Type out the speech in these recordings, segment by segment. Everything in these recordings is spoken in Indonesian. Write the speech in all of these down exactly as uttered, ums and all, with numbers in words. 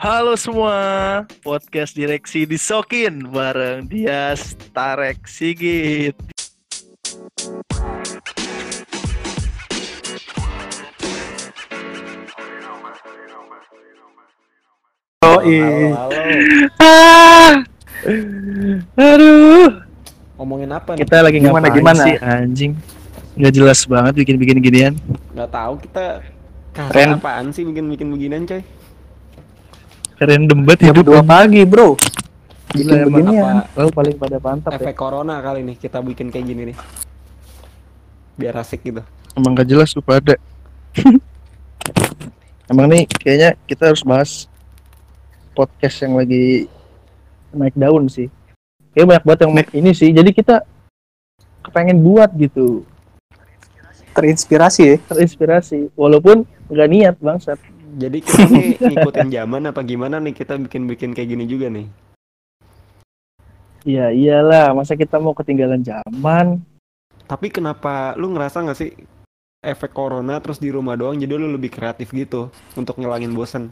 Halo semua, podcast direksi disokin bareng Dias Tarek Sigit. Oh, halo, halo. Ah, aduh, Ngomongin apa nih? kita lagi Gimana, ngapain gimana? sih anjing? Nggak jelas banget bikin-bikin ginian. Nggak tahu kita kasar Ren- apaan sih bikin-bikin beginian, coy? Random banget Jam hidup. dua pagi, bro. Gila Bikin emang beginian. apa? Lalu paling pada mantap ya. Efek corona kali nih kita bikin kayak gini nih. Biar asik gitu. Emang nggak jelas lu pada. Emang nih kayaknya kita harus bahas podcast yang lagi naik daun sih. Kayaknya banyak banget yang naik ini sih. Jadi kita kepengen buat gitu, Terinspirasi ya. terinspirasi. Walaupun nggak niat bangsat. Jadi kita nih ngikutin zaman apa gimana nih kita bikin-bikin kayak gini juga nih. Ya iyalah, masa kita mau ketinggalan zaman? Tapi kenapa lu ngerasa nggak sih efek corona terus di rumah doang jadi lu lebih kreatif gitu untuk ngilangin bosen?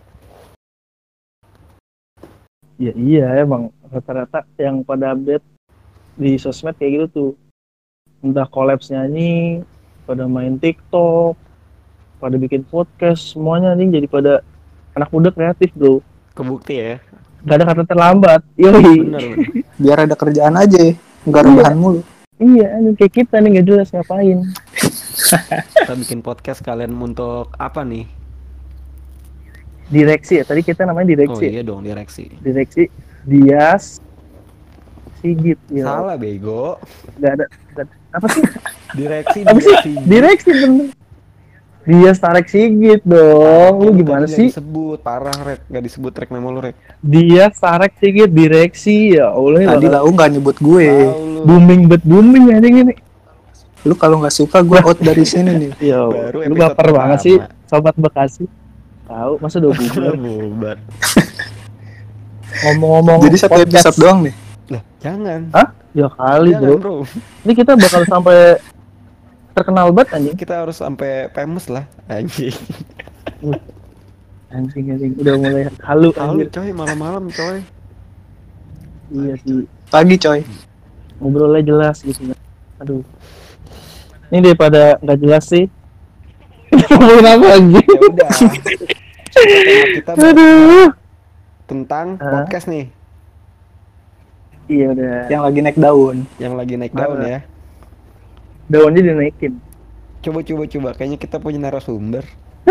Ya iya emang rata-rata yang pada update di sosmed kayak gitu tuh. Entah collabs nyanyi, pada main TikTok, pada bikin podcast, semuanya nih jadi pada anak muda kreatif bro. Kebukti ya. Gak ada kata terlambat. Yoi. Bener bener. Biar ada kerjaan aja, nggak rebahan mulu. Iya, anjing, kayak kita nih nggak jelas ngapain. Kita bikin podcast kalian untuk apa nih? Direksi ya, tadi kita namanya Oh direksi. iya dong, direksi. Direksi Dias Sigit. Ya. Salah bego. Gak ada, gak ada. Apa sih? Direksi, Apa sih? direksi. Direksi bener. Dias Tarek Sigit dong. Lu gimana Tadi sih? nggak disebut, parah Rek, nggak disebut Rek nama lu Rek. Dias Tarek Sigit direksi ya. Allah ini Tadi bakal lau nggak nyebut gue. Tahu lu. booming bet booming anjing ini. Lu kalau nggak suka gue out dari sini nih. Yo, Baru lu episode baper banget sih, pertama. sobat Bekasi. Tahu, masa udah bubar. Bubar. Ngomong-ngomong Jadi satu podcast. episode doang nih. Lah, jangan. Hah? Ya kali, Jangan, bro. bro. Ini kita bakal sampai terkenal banget anjing. Kita harus sampai famous lah, anjing. Anjing anjing udah mulai halu Halu anjir. coy, malam-malam coy. Iya sih. Pagi coy. Ngobrolnya jelas gitu. Aduh. Ini daripada nggak jelas sih. Ngomongin apa anjing? Ya udah. Tema kita bahas Aduh. tentang Hah? podcast nih Iya udah. Yang lagi naik daun. yang lagi naik daun Mana? ya. Daunnya dinaikin. Coba coba coba, kayaknya kita punya narasumber.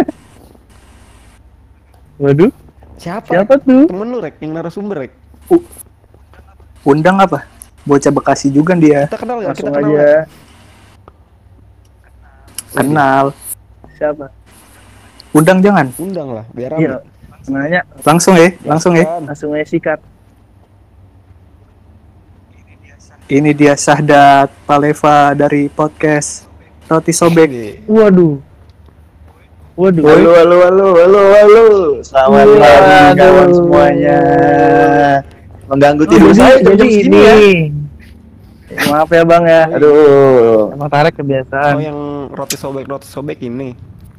Waduh. Siapa? Siapa tuh? Temen lu Rek, yang narasumber Rek. Undang apa? Bocah Bekasi juga dia. Kita kenal nggak? Kita Langsung kenal aja. nggak? Kenal. Siapa? Undang jangan. Undang lah, biar Iya. rame. Nanya Langsung ya, langsung ya. Kan. langsung aja sikat. Ini dia Sahdat Paleva dari podcast Roti Sobek. Ini. Waduh. Waduh. Halo, halo, halo, halo, halo. Selamat Waduh. pagi kawan semuanya. Mengganggu tidur Oh, saya jadi jam ini. segini ya. Maaf ya bang ya. Aduh. Emang Tarek kebiasaan. Oh yang roti sobek roti sobek ini.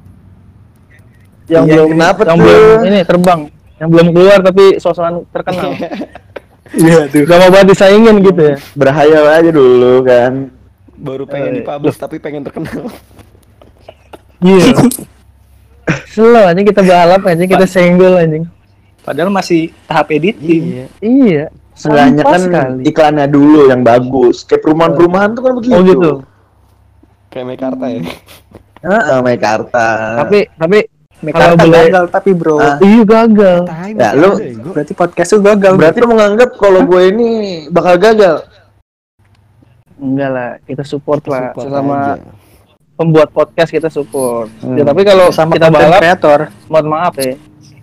yang Iya, belum kenapa yang tuh? belum ini terbang. Yang belum keluar tapi sosokan terkenal. Iya tuh. Gak mau banget disaingin gitu ya. Berhayal aja dulu kan. Baru pengen Eh, dipublish tapi pengen terkenal. Iya. Slow aja kita balap aja kita senggol anjing. Padahal masih tahap editing. Iya. Iya. Seenggaknya Sampah kan sekali. iklannya dulu yang bagus. Kayak perumahan-perumahan tuh kan begitu. Oh gitu. Kayak Mekarta ya. Heeh, Mekarta. Tapi tapi Mekarta Kalau boleh- gagal tapi bro. Ah. iya gagal. Tai, Ya, masih lu- ada, Ego. Berarti podcast lu gagal. berarti lu menganggap kalau gue ini bakal gagal. Enggak lah, kita support lah Support sesama aja. pembuat podcast kita support. Hmm. Ya, tapi kalau sama kita content balap, kreator. mohon maaf ya.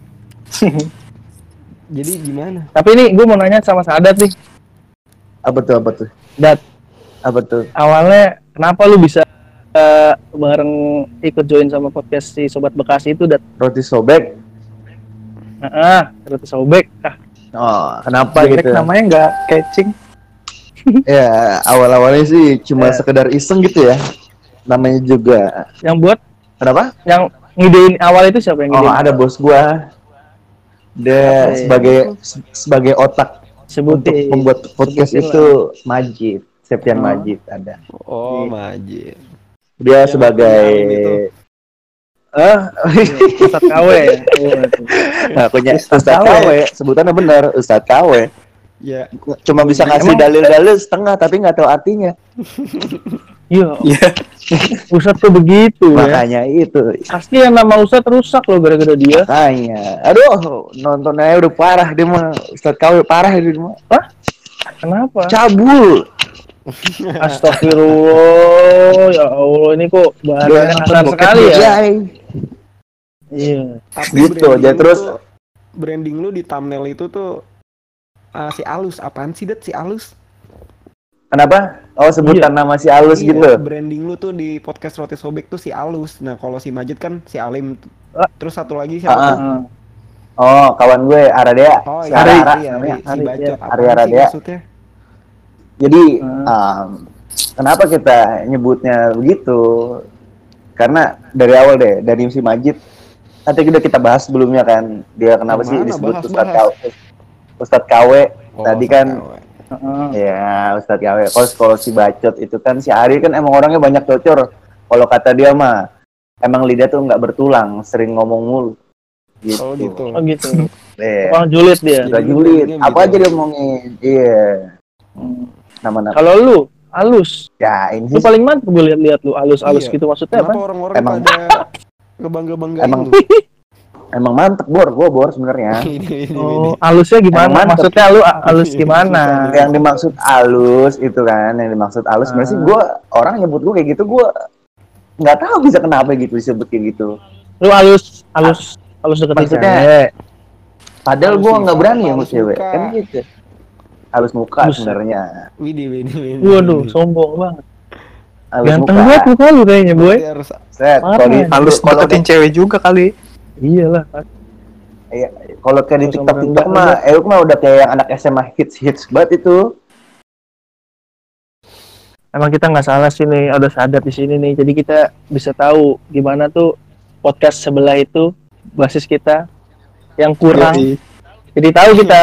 Jadi gimana? Tapi ini gue mau nanya sama Sadat nih. Apa tuh, apa tuh? Dat, Apa tuh? awalnya kenapa lu bisa eh, bareng ikut join sama podcast si Sobat Bekasi itu, Dat? Roti sobek. Heeh, terus sobek. Ah, Oh, kenapa Jelek gitu? namanya nggak catching. Ya, awal-awalnya sih cuma Ya. sekedar iseng gitu ya. Namanya juga. yang buat Kenapa? yang ngidein awal itu siapa yang Oh, ngidein? ada bos gua. Dia Oke. sebagai sebagai otak untuk Sebutin. membuat podcast Sebutin itu Majid, Septian Oh. Majid ada. Oh, Iya. Majid. Dia Yang sebagai punya Alim itu. ah Ustadz K W ya. Waduh. ngakunya Ustadz Ustadz K W. K W, sebutannya benar Ustadz K W. Ya, Cuma bisa ngasih Emang- dalil-dalil setengah tapi nggak tahu artinya. Iya, Iya. Ustadz tuh begitu ya. Makanya itu. Pasti yang nama Ustadz rusak loh gara-gara dia. Makanya. Aduh, nontonnya udah parah dia mah. Ustadz K W parah dia mah. Kenapa? Cabul. Astagfirullah, ya Allah ini kok bahasanya kasar sekali ya. Jai. Iya. tapi Gitu, branding dia lu terus- tuh- branding lu di thumbnail itu tuh ah, si Alus, apaan sih Det si Alus? Kenapa? Oh, sebutan nama si Alus Iya, gitu. branding lu tuh di podcast Roti Sobek tuh si Alus. Nah, kalau si Majid kan si Alim. Ah. Terus satu lagi siapa Ah, tuh? Heeh. Oh, kawan gue Aradea. Oh, Si iya, Ara, Ari, Ara Ari, namanya. si Ari, Bacot. iya. Apaan Ari sih Aradea. maksudnya? Jadi, Hmm. um, kenapa kita nyebutnya begitu? Karena dari awal deh, dari si Majid. Nanti udah kita bahas sebelumnya kan. Dia kenapa Yang sih mana? disebut Bahas, Ustadz K bahas. W? Ustadz K W. Oh, Tadi Ustadz kan K W. Heeh. ya Ustadz K W. Kalau kalau si Bacot itu kan si Ari kan emang orangnya banyak cocor. Kalau kata dia mah emang lidah tuh nggak bertulang, sering ngomong mulu. Gitu. Oh gitu. Oh gitu. Eh, Orang julid dia. suka Jadi julid. brandingnya Apa gitu. aja dia ngomongin. Iya. Hmm. Nama-nama. Kalau lu halus, Ya ini lu sih paling mantap gue lihat-lihat lu halus-halus Iya. gitu maksudnya Kenapa apa? orang-orang Emang- pada ngebangga-banggain Emang- lu? emang mantep bor, gua bor sebenarnya. Ini, ini, Oh, ini. halusnya gimana? Emang mantep. Maksudnya lu a- halus gimana? Susah. Yang dimaksud alus itu kan, yang dimaksud alus sebenarnya sih Ah. gua orang nyebut gua kayak gitu gua nggak tahu bisa kenapa gitu disebut kayak gitu. Lu halus, halus, halus deketin Maksudnya, cewek. Padahal Halus gua sifat, nggak berani ya halus sama cewek. muka. Kan gitu. Halus muka Buset. sebenarnya. Widih, widih, widih. Waduh, sombong banget. Halus Ganteng muka. banget muka lu kayaknya, boy. Berarti harus Set, Parah. kalau di Halus kalau deketin cewek juga kali. Iyalah. iya, kalau kayak di Harus TikTok sama TikTok rendah mah, Euk mah udah kayak yang anak S M A hits hits banget itu. Emang kita nggak salah sih nih, udah sadar di sini nih. Jadi kita bisa tahu gimana tuh podcast sebelah itu basis kita yang kurang. Yoi. Jadi tahu kita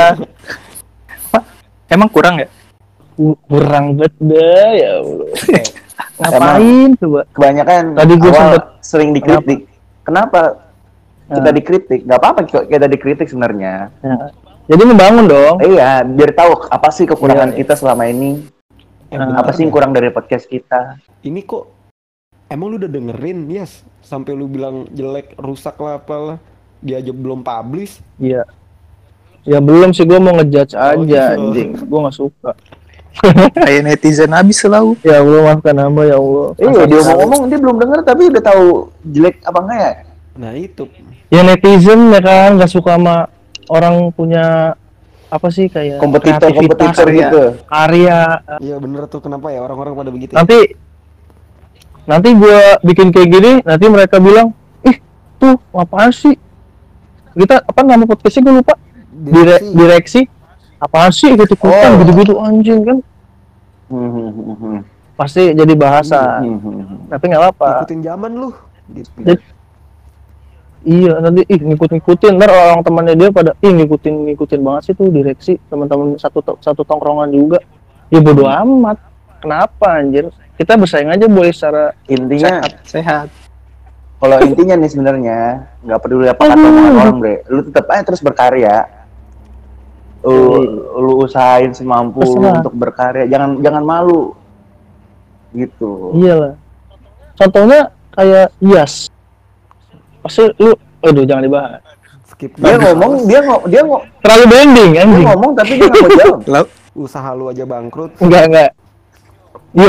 Emang kurang ya? ku- kurang banget deh, ya Allah. Ngapain coba? Kebanyakan Tadi gua awal sempet- sering dikritik. Kenapa? Kita Nah. dikritik, nggak apa-apa kok kita dikritik sebenarnya. Ya. Jadi membangun dong. Iya, biar tahu apa sih kekurangan Iya. kita selama ini, Eh, Ah. bentar apa sih yang dah. kurang dari podcast kita. Ini kok emang lu udah dengerin, Yes? Sampai lu bilang jelek, rusak lah apalah. Dia aja belum publish. Iya. Ya belum sih, gue mau ngejudge Oh, aja gitu. anjing. Gue nggak suka. Kayak netizen habis selalu. Ya Allah, maafkan hamba ya Allah. Iya, Kasar dia sekali. ngomong dia belum denger tapi udah tahu jelek apa enggak ya? Nah itu. Ya netizen ya kan nggak suka sama orang punya apa sih kayak Kompetitor-kompetitor kreativitas, gitu. karya. Iya bener tuh, kenapa ya orang-orang pada begitu ya? Nanti nanti gue bikin kayak gini, nanti mereka bilang, ih tuh apaan sih? Kita apa nama podcastnya gue lupa. Dire- Direksi. direksi. Apaan sih gitu ikutan Oh. gitu-gitu anjing kan? Hmm, hmm, hmm, hmm. Pasti jadi bahasa. Hmm, hmm, hmm. Tapi nggak apa. Ikutin zaman lu. Gitu. Jadi- Iya nanti ih ngikut-ngikutin ntar orang temannya dia pada ih ngikutin ngikutin banget sih tuh direksi teman-teman satu to- satu tongkrongan juga ya bodo amat kenapa anjir kita bersaing aja boleh secara Intinya Sehat. kalau intinya nih sebenarnya nggak peduli apa kata omongan orang, Bre. Lu tetap aja terus berkarya. Lu, lu usahain semampu lu Terserah. untuk berkarya. Jangan jangan malu. Gitu. iyalah contohnya kayak Yas pasti lu aduh jangan dibahas Skip. Dia ngomong, dia ngomong, dia ngomong, terlalu branding dia anjing ngomong tapi dia nggak mau jawab. Lalu Usaha lu aja bangkrut. enggak enggak yo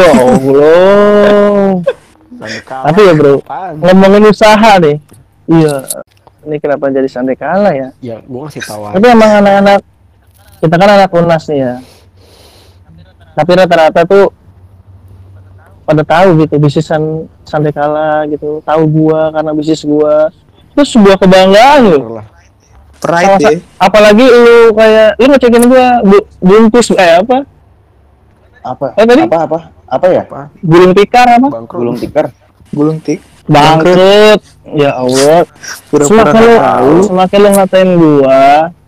Allah Sampai kalah. tapi ya bro Apaan? ngomongin usaha nih iya ini kenapa jadi sampai kalah ya Ya gua ngasih tahu aja. tapi emang anak-anak kita kan anak unas nih ya tapi rata-rata tuh pada tahu gitu bisnisan Sandekala gitu tahu gua karena bisnis gua itu sebuah kebanggaan loh Bener lah. pride Salah deh. sa- apalagi lu kayak lu ngecekin gua bu- bungkus eh apa Apa? Eh, tadi? Apa apa? Apa ya? gulung tikar apa Bangkrut. Gulung tikar. Gulung tik. bangkrut ya Allah Pura-pura semakin lu nggak tahu. semakin lu ngatain gua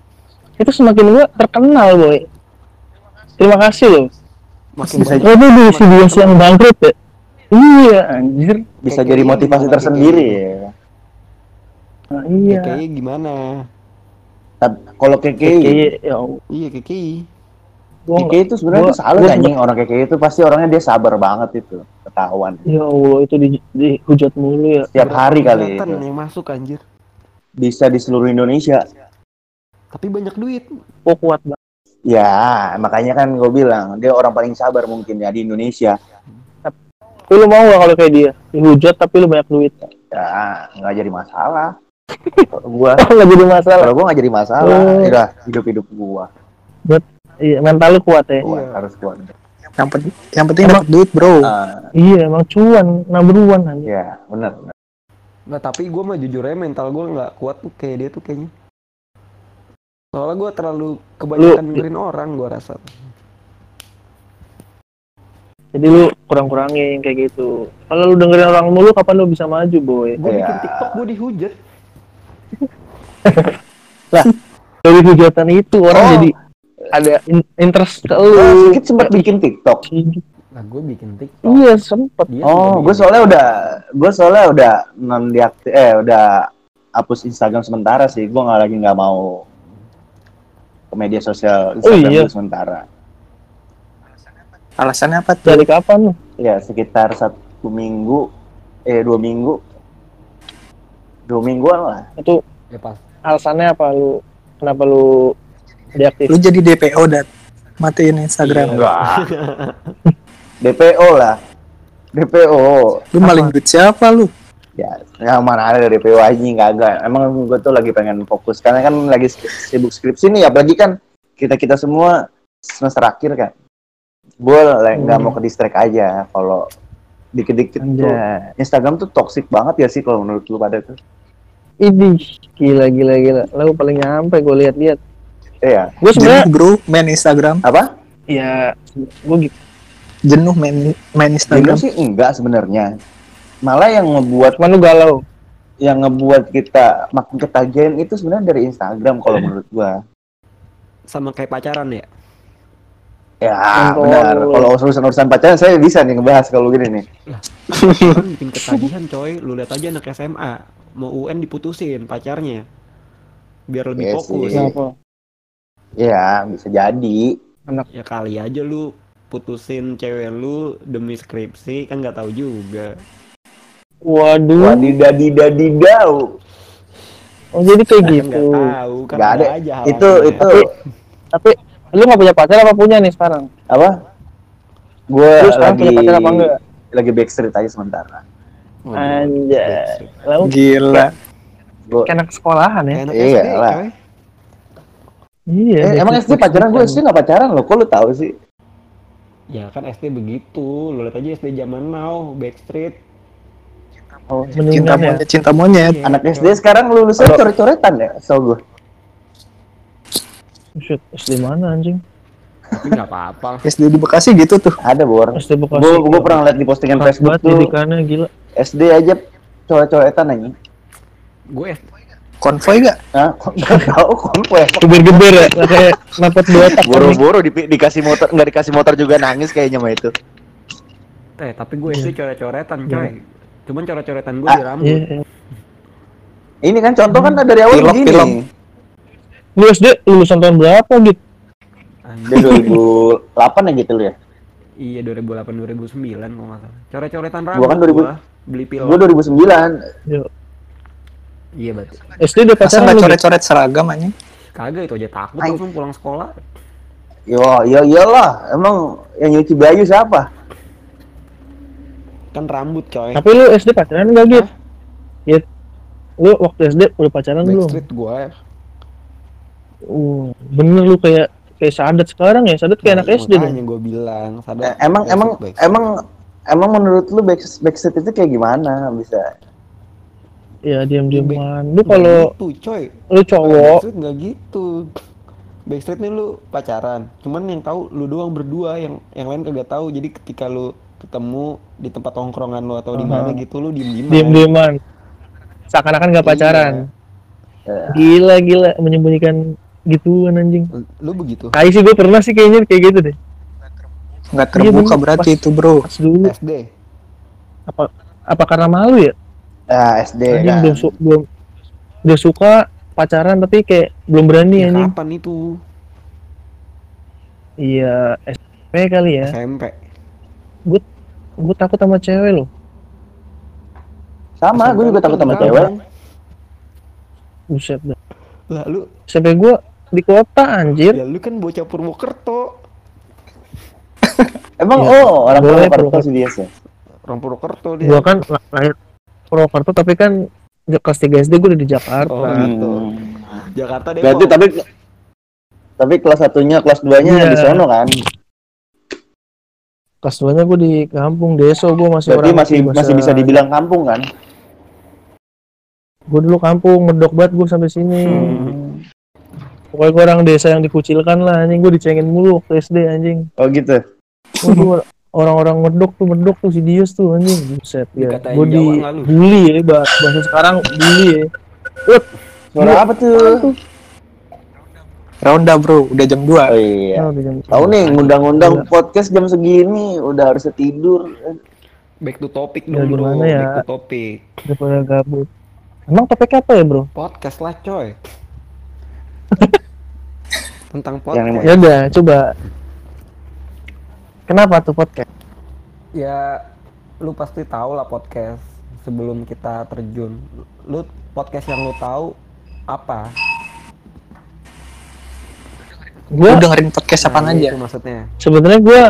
itu semakin gua terkenal boy. Terima kasih loh. Makin Bisa banyak. Oh itu di si dia yang bangkrut ya. Iya anjir. Bisa K K I jadi motivasi gimana, tersendiri K K I? ya. Nah, iya. K K I gimana? Tapi kalau K K I, Kayak ya Allah. Iya K K I. Gua K K I itu sebenarnya gua- tuh salut gua anjing, sempet- orang K K I itu pasti orangnya dia sabar banget itu, ketahuan. Ya Allah itu di, dihujat mulu ya. Setiap Berapa hari kali hujatan itu. yang masuk anjir. Bisa di seluruh Indonesia. Tapi banyak duit. Kok kuat banget. Ya, makanya kan gue bilang dia orang paling sabar mungkin ya di Indonesia. Tapi lu mau gak kalau kayak dia? Dihujat tapi lu banyak duit. Ya, nggak jadi masalah. Kalau gua, Nggak jadi masalah. kalau gua nggak jadi masalah. Oh. Udah hidup-hidup gua. Iya mental lu kuat ya. Kuat, Iya. harus kuat. Yang penting yang penting Emang- dapat duit, bro. Ah, Iya emang cuan, number one aja. ya, benar. benar. Nggak, tapi gue mah jujur aja mental gue nggak kuat tuh kayak dia tuh kayaknya. Soalnya gue terlalu kebanyakan Lu- dengerin orang gue rasa. Jadi lu kurang-kurangin kayak gitu. Kalau lu dengerin orang mulu, kapan lu bisa maju, boy? Gue Iya. bikin TikTok gue dihujat. Dari hujatan itu orang Oh. jadi ada in- interest ke Oh, lu. sedikit sempat bikin TikTok. Nah gue bikin TikTok. Iya sempet. Dia Oh, juga gue bikin soalnya udah, gue soalnya udah non diaktif, eh udah hapus Instagram sementara sih. Gue nggak lagi nggak mau ke media sosial Instagram iya. dulu sementara. Alasannya apa tuh? Dari kapan lu? Ya sekitar satu minggu, eh dua minggu, dua mingguan lah. Itu Ya pas. alasannya apa lu? Kenapa lu deaktif? Lu jadi D P O dan matiin Instagram. Enggak. D P O lah, D P O. Lu maling duit siapa lu? Ya, yang mana ada D P O aja kagak. Emang gue tuh lagi pengen fokus karena kan lagi sibuk skripsi nih, apalagi kan kita kita semua semester akhir kan. Gue nggak Hmm. mau ke distract aja kalau dikit-dikit tuh. Anjay. Instagram tuh toxic banget ya sih kalau menurut lu pada tuh. Ini gila gila gila. Lu paling nyampe gue lihat-lihat. Iya. Gue sebenarnya Jenuh, bro, main Instagram. Apa? ya gue gitu. Jenuh main main Jenuh Instagram. sih enggak sebenarnya. Malah yang ngebuat Cuman lu galau. yang ngebuat kita makin ketagihan itu sebenarnya dari Instagram kalau menurut gua. Sama kayak pacaran ya. Ya, Kontrol benar. dulu. Kalau urusan-urusan pacaran saya bisa nih ngebahas kalau gini nih. Pacaran bikin ketagihan coy. Lu lihat aja anak S M A mau U N diputusin pacarnya. Biar lebih Iya fokus. sih. Kenapa? Ya, bisa jadi. Ya kali aja lu putusin cewek lu demi skripsi kan nggak tahu juga. Waduh. Wadidadidadidau. Oh jadi kayak Kan gitu. nggak tahu kan Nggak ada. aja Itu halangannya. itu Tapi lu nggak punya pacar apa punya nih sekarang? apa? Gue Lu sekarang lagi punya pacar apa enggak? lagi backstreet aja sementara. Waduh, Anjay. Lalu Gila. Gua, kayak anak sekolahan ya. kayak anak Iya S D lah. coy. Iya. eh, emang S D pacaran gue S D nggak pacaran loh. Kok lu tahu sih? Ya kan S D begitu. Lu lihat aja S D zaman now Backstreet. Oh, Cinta mendingan ya. monyet, cinta monyet. Iya, Anak coy. S D sekarang lulusnya coret-coretan ya, so gue. Shit, S D mana anjing? Tapi nggak apa-apa. S D di Bekasi gitu tuh. Ada bor. S D Bekasi. Gue gue pernah liat di postingan Keras Facebook banget tuh didikannya gila. S D aja coret-coretan aja. Gue Konvoy gak? Hah? Nggak tahu konvoy. Geber-geber ya, nggak kayak napet dua tak. Boro-boro di, dikasih motor, nggak dikasih motor juga nangis kayaknya mah itu. eh tapi gue S D coret-coretan coy. Cuman coret-coretan gue Ah, di rambut. Iya, iya. Ini kan contoh kan dari awal Pilok, begini. pilok. Lu S D lulusan tahun berapa gitu? Anjing. Dia dua ribu delapan ya gitu lu ya. Iya dua ribu delapan dua ribu sembilan kalau nggak salah. Coret-coretan rambut. Gua kan dua ribu gua. Beli pil. Gue dua ribu sembilan. Yo. Iya berarti. S D udah Masa pacaran nggak lu? Gitu? coret-coret seragam anjing? Kagak itu aja takut Ay. langsung pulang sekolah. Yo, yo, iyalah. Emang yang nyuci baju siapa? Kan rambut coy. Tapi lu S D pacaran enggak gitu? Gitu. Lu waktu S D udah pacaran belum? Backstreet gue. Uh, bener lu kayak kayak Sadat sekarang ya. Sadat kayak anak S D dong. Makanya gue bilang. Eh, Sadar, emang Backstreet, emang Backstreet. emang emang menurut lu back, backstreet itu kayak gimana bisa? Ya diam-diaman. Lu Nggak kalau gitu, coy. lu cowok, Backstreet nggak gitu. Backstreet nih lu pacaran. Cuman yang tahu lu doang berdua, yang yang lain kagak tahu. Jadi ketika lu ketemu di tempat tongkrongan lu atau di mana Aha. gitu lu diem-dieman. diam-diaman. Seakan-akan gak pacaran. Iya. Gila gila menyembunyikan gituan anjing. Lu begitu. Kayak sih gue pernah sih kayaknya kayak gitu deh. Nggak Iya, terbuka bener. berarti Pas- itu bro. Pas dulu S D. apa apa karena malu ya? Ya S D Anjing kan. belum su- belum udah suka pacaran tapi kayak belum berani Ya, anjing. kapan itu? Iya, S M P kali ya. S M P. Gue takut sama cewek loh. Sama, S M P gue juga lu takut kan sama di cewek. kampung. Buset dah. Lah lu, Sampai gue di kota anjir. ya lu kan bocah Purwokerto. Emang Iya, oh orang boleh, Purwokerto Purwokerto. sih dia sih. Orang Purwokerto dia. Gue kan la- lahir Purwokerto tapi kan di- kelas tiga S D gue udah di Jakarta. Oh, gitu. Jakarta Depok. Berarti tapi tapi kelas satunya, kelas duanya Iya. di sono kan. Kelas duanya gue di kampung Deso, gue masih Berarti orang masih bahasa- masih bisa dibilang kampung kan? Gue dulu kampung, medok banget gue sampai sini. Hmm. Pokoknya gue orang desa yang dikucilkan lah anjing, gue dicengin mulu waktu S D anjing. Oh gitu. Waduh, orang-orang medok tuh medok tuh si Dius tuh anjing. Buset ya. Dikatain Gue di Jawa nggak lu? bully ya, bah- bahasa sekarang bully ya. Suara apa tuh? Ronda bro, udah jam Oh dua. iya. Oh, udah jam- Tahu nih ngundang-undang Iya. podcast jam segini udah harus tidur. Back to topic Ya, dong, bro. gimana ya? Back to topic. Udah pada gabut. Emang topiknya apa ya bro? Podcast lah, coy. Tentang Yang podcast. Ya udah, coba. Kenapa tuh podcast? Ya, lu pasti tahu lah podcast sebelum kita terjun. Lu podcast yang lu tahu apa? Gue Lu dengerin podcast apaan Nah, aja? Itu maksudnya. sebenarnya gue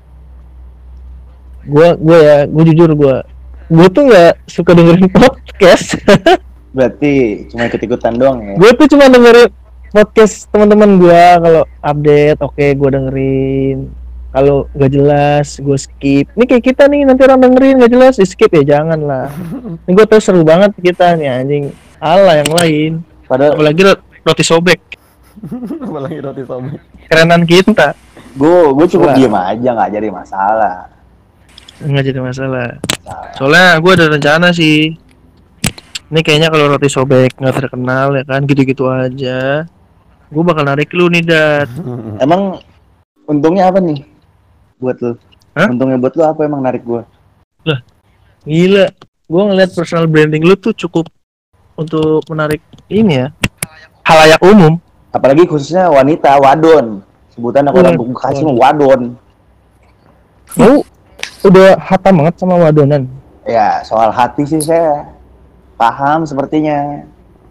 gue gue ya gue jujur gue gue tuh nggak suka dengerin podcast. Berarti cuma ikut-ikutan doang ya. Gue tuh cuma dengerin podcast teman-teman gue kalau update, oke gue dengerin. Kalau nggak jelas gue skip. Ini kayak kita nih, nanti orang dengerin nggak jelas di skip ya, jangan lah. Ini gue tuh seru banget kita nih anjing. Ala yang lain, Padahal apalagi ro- roti sobek, Apalagi roti sobek. kerenan kita. gue gue cukup Wah. diem aja nggak jadi masalah. Nggak jadi masalah. Soalnya gue ada rencana sih. Ini kayaknya kalau roti sobek nggak terkenal ya kan, gitu-gitu aja. Gue bakal narik lu nih, Dad. Emang untungnya apa nih buat lu? Hah? Untungnya buat lu apa emang narik gue? Gila. Gue ngeliat personal branding lu tuh cukup untuk menarik ini ya. Halayak umum. Apalagi khususnya wanita, wadon. Sebutan orang Waduh. Bekasi mah wadon. Lu udah hatam banget sama wadonan. Ya soal hati sih saya paham sepertinya.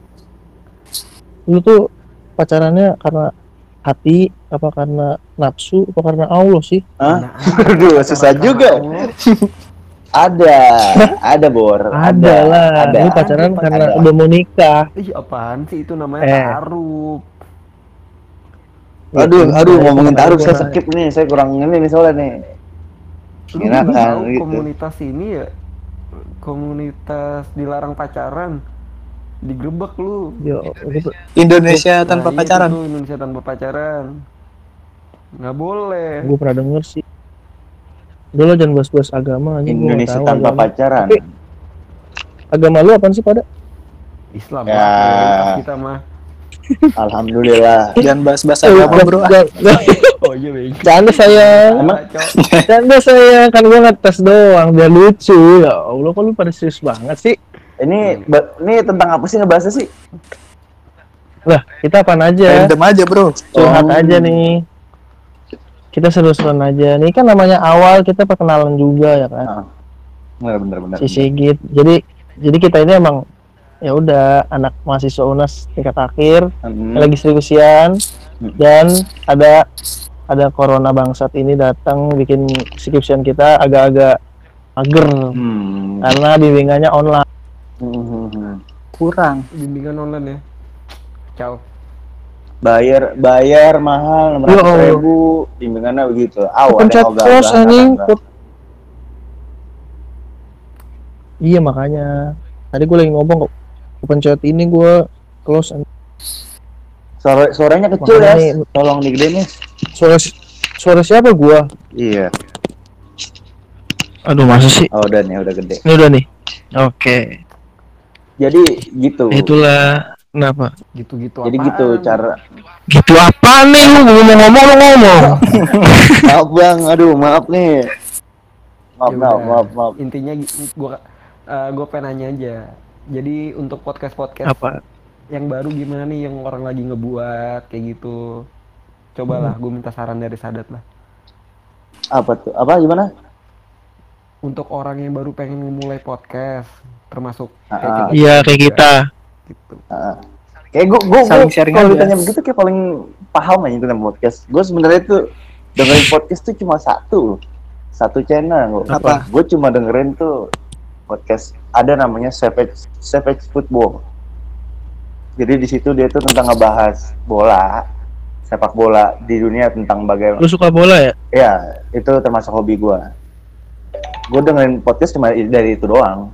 Lu tuh pacarannya karena hati, apa karena nafsu, apa karena Allah sih? Hah? Nah, Aduh susah juga. Ada, ada bor. Ada lah. Ada. Lu pacaran Ada. karena Ada. udah mau nikah. Ih, apaan sih itu namanya Eh. taruh. Aduh, Ya, aduh itu ngomongin makanya taruh gua saya nanya. skip nih, saya kurang ini nih soalnya nih. Lu Enak juga kan, tahu gitu. komunitas ini ya, komunitas dilarang pacaran, digerebek lu. Yo, gua- Indonesia Nah, tanpa itu pacaran. tuh, Indonesia tanpa pacaran. Nggak boleh. gue pernah denger sih. Dulu jangan bahas-bahas agama anjing, gua nggak Indonesia tahu tanpa agama. pacaran. Tapi- Agama lu apaan sih pada? Islam Ya. lah, mayoritas kita mah. Alhamdulillah. Jangan bahas-bahas agama bro. Oh iya bego. Canda sayang. Emang- Cok. Canda sayang, kan gue ngetes doang biar lucu. Ya Allah, kok lu pada serius banget sih? Ini ba- ini tentang apa sih ngebahasnya sih? Lah, kita apaan aja? Random aja bro. Curhat Oh. aja nih. Kita seru-seruan aja. Ini kan namanya awal, kita perkenalan juga ya kan. Bener bener bener. Si Sigit. Jadi jadi kita ini emang ya udah anak mahasiswa U N A S tingkat akhir, Hmm. lagi skripsian, Hmm. dan ada ada corona bangsat ini datang bikin skripsian kita agak-agak mager Hmm. karena bimbingannya online. Hmm, hmm, hmm. Kurang. Bimbingan online ya. Ciao. Bayar bayar mahal enam Ya ratus Allah. ribu bimbingannya begitu. Aw, ada Pencet yang close ogah-ogah, anjing. kata-kata. Iya makanya. Tadi gue lagi ngomong kok. Pencet ini gue close. anjing. Suara suaranya kecil ya. Makanya- Tolong digedein ya. Suara suara siapa gua? Iya. Aduh masa sih? Oh, udah nih, udah gede. Ini udah nih. Oke. Jadi gitu. Itulah. Kenapa? Gitu-gitu Jadi apaan? gitu cara. Gitu apa nih lu ngomong-ngomong lu ngomong. Maaf bang, aduh maaf nih. Maaf, Ya maaf, udah, maaf, maaf. intinya gi- gua eh, gua pengen nanya aja. Jadi untuk podcast-podcast Apa? yang baru gimana nih yang orang lagi ngebuat kayak gitu. Cobalah, gue minta saran dari Sadat lah. Apa tuh? Apa gimana? Untuk orang yang baru pengen memulai podcast, termasuk Ah, kayak ah. kita. Iya juga, kayak kita. Gitu. Heeh. Kayak gue, gue, Saling sharing kalau aja. ditanya begitu kayak paling paham aja tentang podcast. Gue sebenarnya tuh dengerin podcast tuh cuma satu, satu channel. Gua. Apa? Gue cuma dengerin tuh podcast ada namanya Savage Savage Football. Jadi di situ dia tuh tentang ngebahas bola, sepak bola di dunia tentang bagaimana. Lu suka bola ya? Ya, itu termasuk hobi gue. Gue dengerin podcast cuma dari itu doang.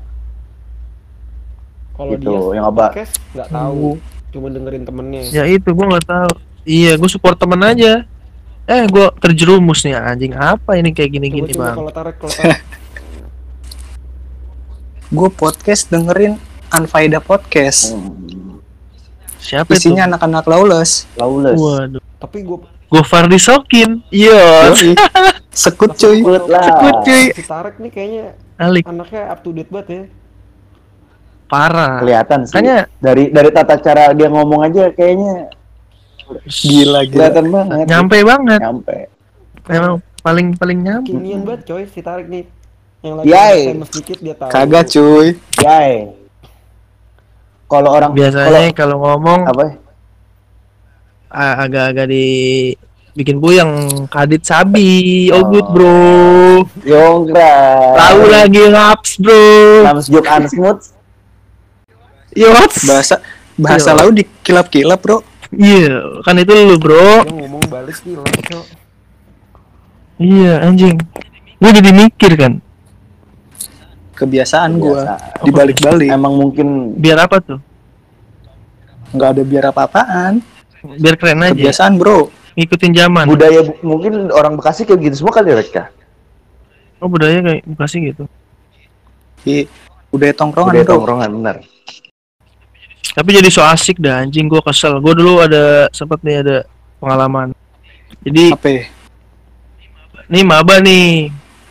Kalau Gitu, dia yang apa? podcast nggak tahu, cuma dengerin temennya. Ya itu gua nggak tahu. Iya, gua support temen aja. Eh, gua terjerumus nih anjing. Apa ini kayak gini-gini, Coba-coba Bang? kalau tarik, kalau tarik. Gue podcast dengerin Unfaida Podcast. Hmm. Siapa itu? Isinya anak-anak lawless. Lawless. Waduh. Tapi gue Gofar Disokin. Iya. Yoi. Sekut cuy. Sekut lah. Sekut cuy. si Tarik nih kayaknya Alik anaknya up to date banget ya. parah. Kelihatan sih. Makanya Dari dari tata cara dia ngomong aja kayaknya Gila, gila. kelihatan banget. nyampe banget. Nyampe. Emang paling paling nyampe. Kinian banget coy si Tarik nih. Yang lagi Yay. famous dikit dia tahu. Kagak cuy. Yay. Kalau orang Biasanya kalau ngomong kalau apa? a- agak-agak di bikin buyang Kadit Sabi. Oh, Oh. good bro. Yonggra. Tahu lagi ngaps bro. Nams Jok Ansmut. Yots. Bahasa bahasa Iya. laut dikilap-kilap, Bro. Iya, kan itu lu bro. Dia ngomong balik gila coy. Iya anjing. Gue jadi mikir kan. Kebiasaan gua Kebiasaan. dibalik-balik. Emang mungkin Biar apa tuh? Nggak ada biar apa-apaan. Biar keren aja. Kebiasaan, Bro. Ngikutin zaman. budaya bu- mungkin orang Bekasi kayak gitu semua kali ya, Reka? Oh budaya kayak Bekasi gitu. Di budaya tongkrongan, Budaya Bro. tongkrongan benar. Tapi jadi so asik dah anjing, gue kesel. Gue dulu ada sempet nih ada pengalaman. Jadi Apa ya? nih maba nih.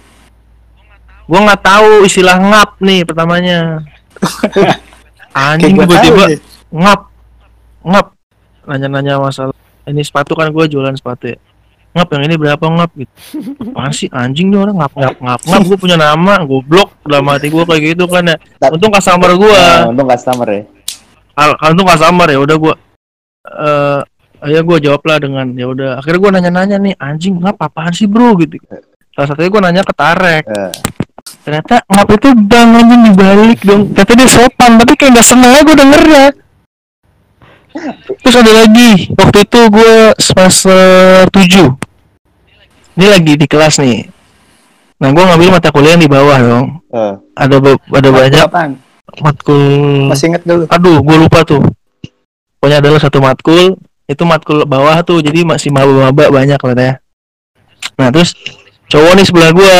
Gue nggak tahu istilah ngap nih pertamanya. Anjing Kayak gua tiba-tiba tahu nih. ngap ngap nanya-nanya masalah ini sepatu kan gue jualan sepatu ya. Ngap yang ini berapa ngap gitu. Apaan sih anjing nih orang ngap ngap ngap ngap gue punya nama goblok dalam hati gue kayak gitu kan ya. Untung customer gue. Nah, untung customer ya. Kalau kalau tuh nggak samar ya udah gua eh ya gua jawab lah dengan ya udah akhirnya gua nanya-nanya nih anjing ngap apaan sih bro gitu salah satunya gua nanya ke Tarek Eh, ternyata ngap itu bang anjing dibalik dong ternyata dia sopan tapi kayak nggak seneng aja gua dengernya terus ada lagi waktu itu gua semester tujuh ini lagi di kelas nih nah gua ngambil mata kuliah yang di bawah dong eh. ada be- ada banyak Apaan? matkul Masih inget dulu. aduh gue lupa tuh pokoknya adalah satu matkul itu matkul bawah tuh jadi masih maba-maba banyak lah ya nah terus cowok nih sebelah gue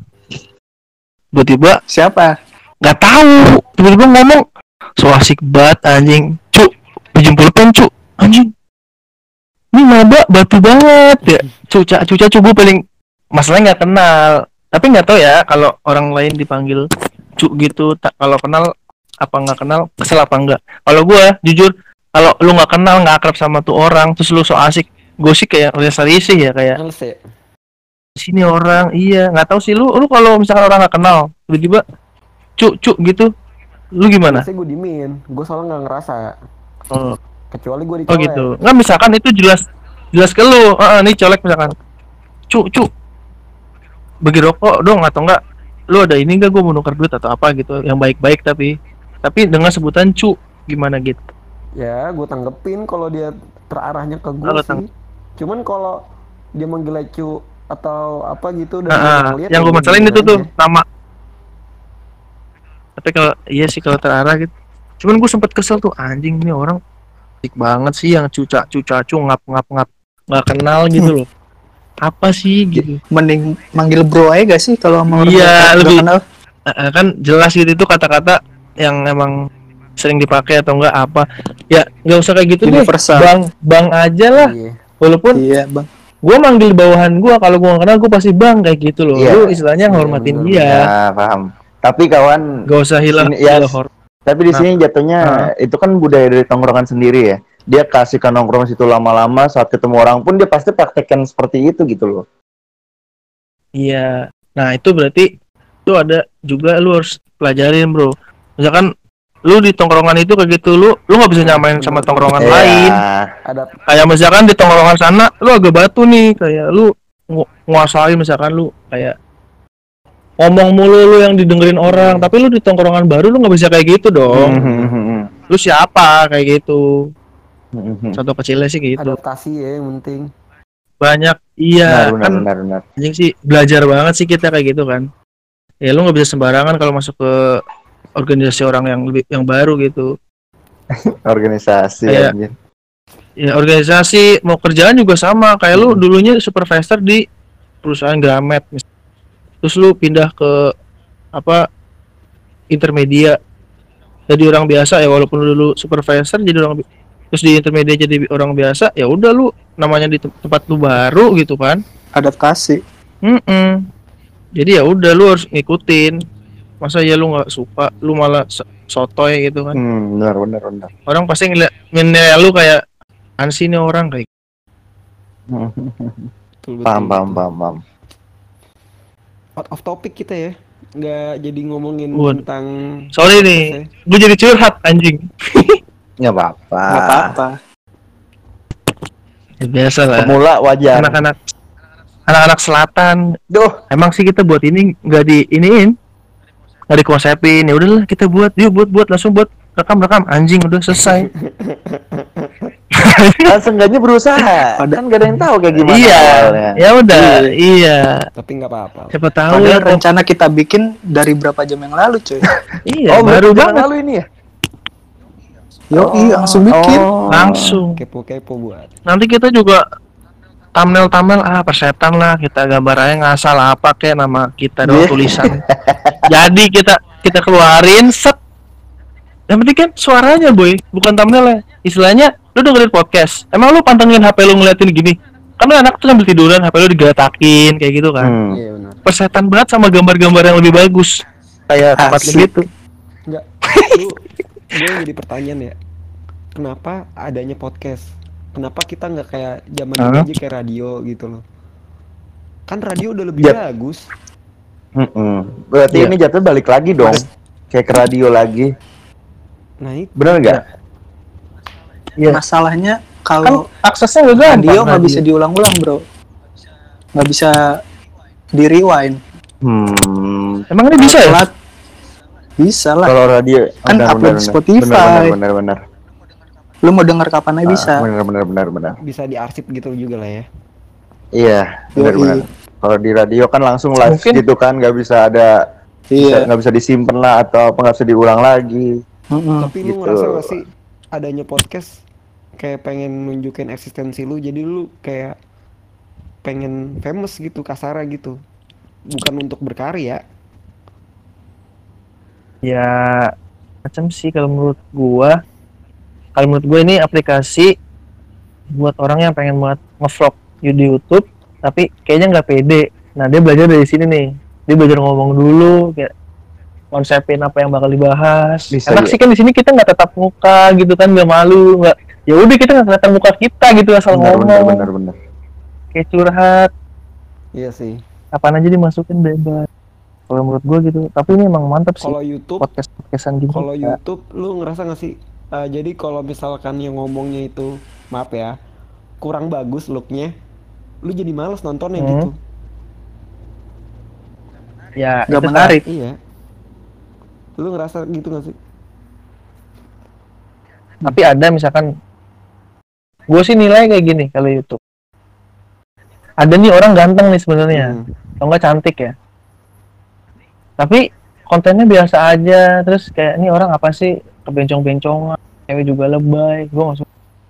tiba-tiba Siapa? nggak tahu tiba-tiba ngomong so asik banget anjing cuk pinjam pulpen cuk anjing ini maba batu banget ya cuca cuca cu gue paling masalahnya nggak kenal tapi nggak tahu ya kalau orang lain dipanggil cuk gitu tak kalau kenal apa nggak kenal kesel apa enggak kalau gue jujur kalau lu nggak kenal nggak akrab sama tuh orang terus lu so asik gue sih kayak risih ya kayak Males ya. sini orang iya nggak tahu sih lu lu kalau misalkan orang nggak kenal tiba-tiba cuk cuk gitu lu gimana Biasanya gue dimin, gue soalnya nggak ngerasa. oh, Kecuali gue oh dicolek. gitu nggak misalkan itu jelas jelas ke lu ah nih colek misalkan cuk cuk bagi rokok dong atau enggak lu ada ini enggak gue mau nuker duit atau apa gitu yang baik-baik tapi tapi dengan sebutan cu gimana gitu Ya, gue tanggepin kalau dia terarahnya ke gue Kalau sih. tang- Cuman kalau dia manggil cu atau apa gitu dan Nah, gua ah, ngeliat, yang ya gue gua masalahin diemin itu tuh aja. nama tapi kalau iya sih kalau terarah gitu cuman gue sempet kesel tuh anjing nih orang asik banget sih yang cuca cuca cu ngap ngap ngap nggak kenal gitu loh apa sih gitu Mending manggil bro aja gak sih kalau sama orang Iya, nggak- nggak lebih- kenal? Eh, eh, kan jelas gitu itu kata-kata yang emang sering dipakai atau enggak apa. Ya nggak usah kayak gitu deh. Universal. Bang, bang aja lah. Iya. Walaupun Iya bang. gue manggil bawahan gue, kalau gue nggak kenal gue pasti bang kayak gitu loh. Iya. Lu istilahnya Iya, ngormatin bener, dia. Ya, paham. Tapi kawan, Gak usah hilang Ini- ya, hilang hor- tapi di sini jatuhnya Nah. itu kan budaya dari tongkrongan sendiri ya. Dia kasih ke nongkrong situ lama-lama, saat ketemu orang pun dia pasti praktekkan seperti itu gitu loh. Iya. Nah itu berarti itu ada juga lu harus pelajarin bro. Misalkan lu di tongkrongan itu kayak gitu, lu lu nggak bisa nyamain sama tongkrongan Iya. lain. Ada Kayak misalkan di tongkrongan sana lu agak batu nih, kayak lu ngu- nguasain misalkan lu kayak ngomong mulu lu yang didengerin orang, tapi lu di tongkrongan baru lu nggak bisa kayak gitu dong. Mhm. Lu siapa kayak gitu. Mhm. Contoh kecilnya sih gitu. adaptasi ya yang penting. Banyak iya Benar, benar, kan benar, benar. anjing sih belajar banget sih kita kayak gitu kan. Ya lu nggak bisa sembarangan kalau masuk ke organisasi orang yang lebih yang baru gitu. Organisasi Kayak- anjir. Ya organisasi mau kerjaan juga sama kayak lu dulunya supervisor di perusahaan Gramet mis- terus lu pindah ke apa intermedia jadi orang biasa ya, walaupun lu dulu supervisor jadi orang bi- terus di intermedia jadi orang biasa, ya udah lu namanya di tem- tempat lu baru gitu kan. Adaptasi. Mm-mm. Jadi ya udah lu harus ngikutin. Masa ya lu nggak suka, lu malah so- sotoy gitu kan. Hmm, benar, benar, benar. Orang pasti ngeliat ngeliat lu kayak ansi nih orang kayak. Betul, betul, Paham, paham, betul. paham, paham. Out of topic kita ya, nggak jadi ngomongin Waduh. tentang Sorry nih, gue jadi curhat anjing. Nggak apa-apa. Nggak apa-apa. Ya, biasa lah. Pemula wajar. Anak-anak anak-anak selatan. Duh, Emang sih kita buat ini nggak di iniin, nggak dikonsepin. Ya udahlah kita buat, yuk buat buat langsung buat rekam rekam anjing udah selesai. kan seenggaknya berusaha. Pada- Kan gak ada yang tahu kayak gimana Iya, awalnya. ya udah, iya. tapi nggak apa-apa. Siapa tahu Padahal ya. rencana kita bikin dari berapa jam yang lalu cuy. Iya, Oh, baru berarti banget. lalu ini ya? Yo langsung bikin. Oh. Langsung. Kepo-kepo buat. Nanti kita juga thumbnail thumbnail ah persetan lah, kita gambar aja ngasal apa kayak nama kita doang Yeah. tulisan. Jadi kita kita keluarin set. Yang penting kan suaranya boy, bukan thumbnailnya. Istilahnya lu dengerin podcast, emang lu pantengin H P lu ngeliatin gini? Karena anak tuh sambil tiduran, H P lu digeratakin kayak gitu kan. Hmm. Iya benar. Persetan banget sama gambar-gambar yang lebih bagus. Kayak tempat Asik. begitu. Enggak. Lu gue jadi pertanyaan ya. Kenapa adanya podcast? Kenapa kita nggak kayak zaman dulu Hah? aja kayak radio gitu loh? Kan radio udah lebih Ya. bagus. Mm-mm. Berarti Iya. ini jatuh balik lagi dong. Kayak ke radio lagi. Nah itu Bener nggak? Iya. Masalahnya Kan kalau aksesnya nggak gampang. radio nggak radio. bisa diulang-ulang bro. Nggak bisa di rewind. Hmm. Emang ini bisa ya? Telat. Bisa lah. Kalau radio Kan benar, upload benar, di benar. Spotify. Benar, benar, benar. Lu mau denger kapan aja bisa. Ah, benar, benar, benar, benar. bisa diarsip gitu juga lah ya. Iya, benar, Yoi. benar. Kalau di radio kan langsung live Mungkin- gitu kan, nggak bisa ada, bisa- Iya. nggak bisa disimpan lah atau apa nggak bisa diulang lagi. Mm-mm. Tapi lu gitu. ngerasa gak sih adanya podcast kayak pengen nunjukin eksistensi lu, jadi lu kayak pengen famous gitu, kasarnya gitu, bukan untuk berkarya. Ya macam sih kalau menurut gua. Kalau menurut gua ini aplikasi buat orang yang pengen buat ngevlog di YouTube tapi kayaknya nggak pede. Nah dia belajar dari sini nih. Dia belajar ngomong dulu kayak konsepin apa yang bakal dibahas. Bisa Enak ya? sih kan di sini kita nggak tetap muka gitu kan, nggak malu nggak. Ya udah kita nggak kelihatan muka kita gitu asal Benar, benar, ngomong. benar, benar. Kayak curhat. Iya sih. Apaan aja dimasukin bebas. Kalau menurut gua gitu. Tapi ini emang mantap sih Kalau YouTube, podcast podcastan gitu. kalau Ya. YouTube lu ngerasa gak sih? eh, jadi kalau misalkan yang ngomongnya itu, maaf ya, kurang bagus looknya, lu jadi males nontonnya Hmm. gitu. Ya, Nggak itu menarik. Iya. Lu ngerasa gitu gak sih? Tapi ada misalkan gue sih nilai kayak gini kalau YouTube, ada nih orang ganteng nih sebenarnya Hmm. atau enggak cantik ya, tapi kontennya biasa aja, terus kayak ini orang apa sih kebencong-bencongan, cewek juga lebay, gue nggak suka.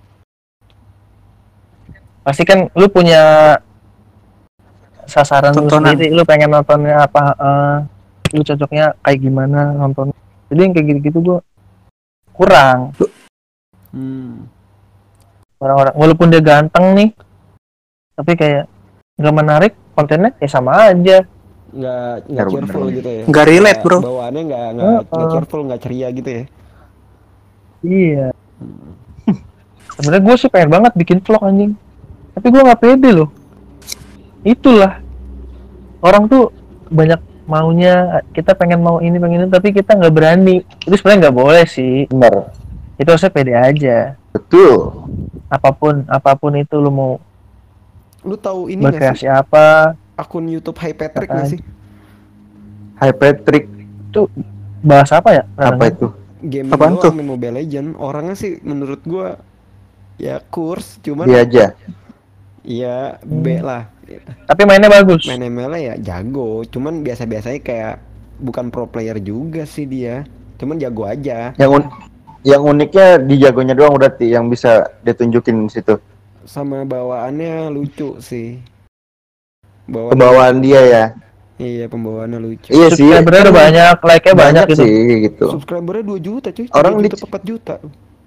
Pasti kan lu punya sasaran lu Tontonan. sendiri, lu pengen nontonnya apa, eh, lu cocoknya kayak gimana nonton. Jadi yang kayak gitu-gitu gue kurang. Hmm. Orang-orang walaupun dia ganteng nih, tapi kayak nggak menarik, kontennya ya sama aja. Nggak nggak Bener, cheerful bener. gitu ya. Nggak relate, bro. Bawaannya nggak nggak Heeh. nggak cheerful, nggak ceria gitu ya. Iya. Sebenarnya gue sih pengen banget bikin vlog anjing, tapi gue nggak pede loh. Itulah orang tuh banyak maunya, kita pengen mau ini pengen ini, tapi kita nggak berani. Itu sebenarnya nggak boleh sih. Bener. Itu harusnya pede aja. Betul. Apapun apapun itu lu mau Lu tahu ini nggak berkreasi sih? apa, Akun YouTube Hi Patrick nggak sih? Hi Patrick. itu bahas apa ya? Apa itu? Game Apaan doang tuh? main Mobile Legend. Orangnya sih menurut gua ya kurs, cuman Dia aja. ya B Hmm. lah. Tapi mainnya bagus. Main M L ya jago, cuman biasa-biasanya kayak bukan pro player juga sih dia. Cuman jago aja. Yang un yang uniknya di jagonya doang berarti yang bisa ditunjukin di situ. Sama bawaannya lucu sih. Bawaannya Pembawaan lucu. dia ya. Iya, pembawaannya lucu. Iya sih. Subscribernya udah banyak, like-nya banyak, Banyak gitu. sih gitu. Subscribernya dua juta cuy. Orang tiga juta di- ke empat juta.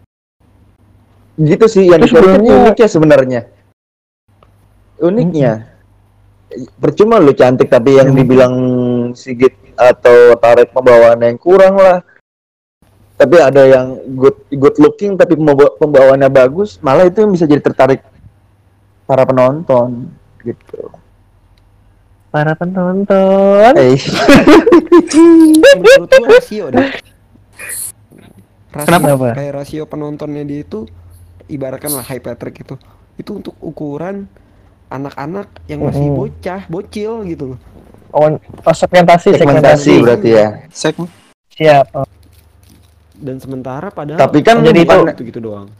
Gitu sih yang Itu dicari kan sebenarnya- uniknya sebenarnya. Uniknya. Percuma lu cantik tapi yang Ya, dibilang Sigit atau Tarek pembawaan yang kurang lah. Tapi ada yang good good looking tapi pembawa- pembawaannya bagus, malah itu yang bisa jadi tertarik para penonton gitu. Para penonton. Eh, Menurut gua rasio deh. Rasio, Kenapa? kayak rasio penontonnya dia itu ibaratkan lah Hi Patrick itu. Itu untuk ukuran anak-anak yang masih Mm-mm. bocah, bocil gitu loh. Oh, oh, segmentasi, segmentasi segmentasi. berarti ya. Segmen. Siap. Oh. Dan sementara padahal Tapi kan Jadi bukan- itu gitu doang.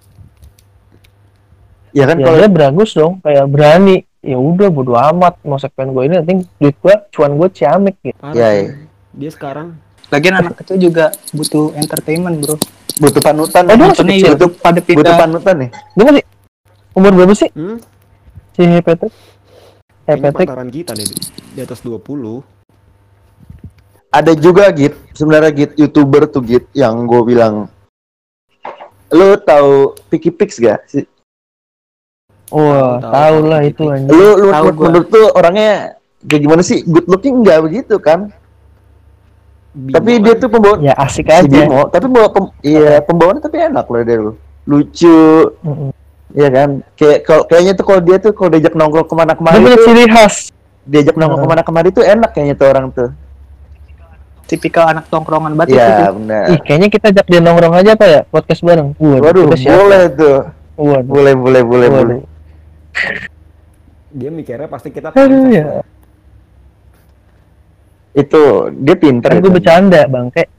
ya kan Ya kalau dia bagus dong, kayak berani. Ya udah bodo amat mau segmen gue ini, nanti duit gue, cuan gue ciamik gitu. Parah Ya, kan? ya. Dia sekarang Lagian anak itu juga butuh entertainment, bro. butuh panutan, Oh, dia masih Nontonnya kecil. YouTube pada butuh pindah. panutan nih. Dia masih umur berapa sih hmm, si Patrick? Eh kayaknya Patrick. pantaran kita deh di atas dua puluh. Ada juga Git, sebenarnya Git YouTuber tuh Git yang gue bilang. Lu tahu Picky Pix gak? Si- Wah, Tahu, tahu, tahu tahu, lah Picky itu Pix. anjing. Lu lu Tahu menurut, gua. menurut tuh orangnya kayak gimana sih? Good looking enggak begitu kan? Bimo Tapi kan? dia tuh pembawa Ya asik si aja. Bimo, tapi bawa pem, iya pembawaannya tapi enak loh dia lu. Lucu, Mm-mm. iya kan? Kayak kalau kayaknya tuh kalau dia tuh kalau diajak nongkrong kemana Dia kemari punya tuh, ciri khas. diajak nongkrong Heeh. kemana kemari tuh enak kayaknya tuh orang tuh. Tipikal anak tongkrongan banget itu Iya tuh. benar. Ih, kayaknya kita ajak dia nongkrong aja apa ya? Podcast bareng. Waduh, Waduh, kita siap. boleh tuh. Waduh. Boleh, boleh, boleh, Waduh. boleh. Dia mikirnya pasti kita Aduh, pantas ya. lah. Itu dia pinter Kan gue itu. bercanda, Bangke.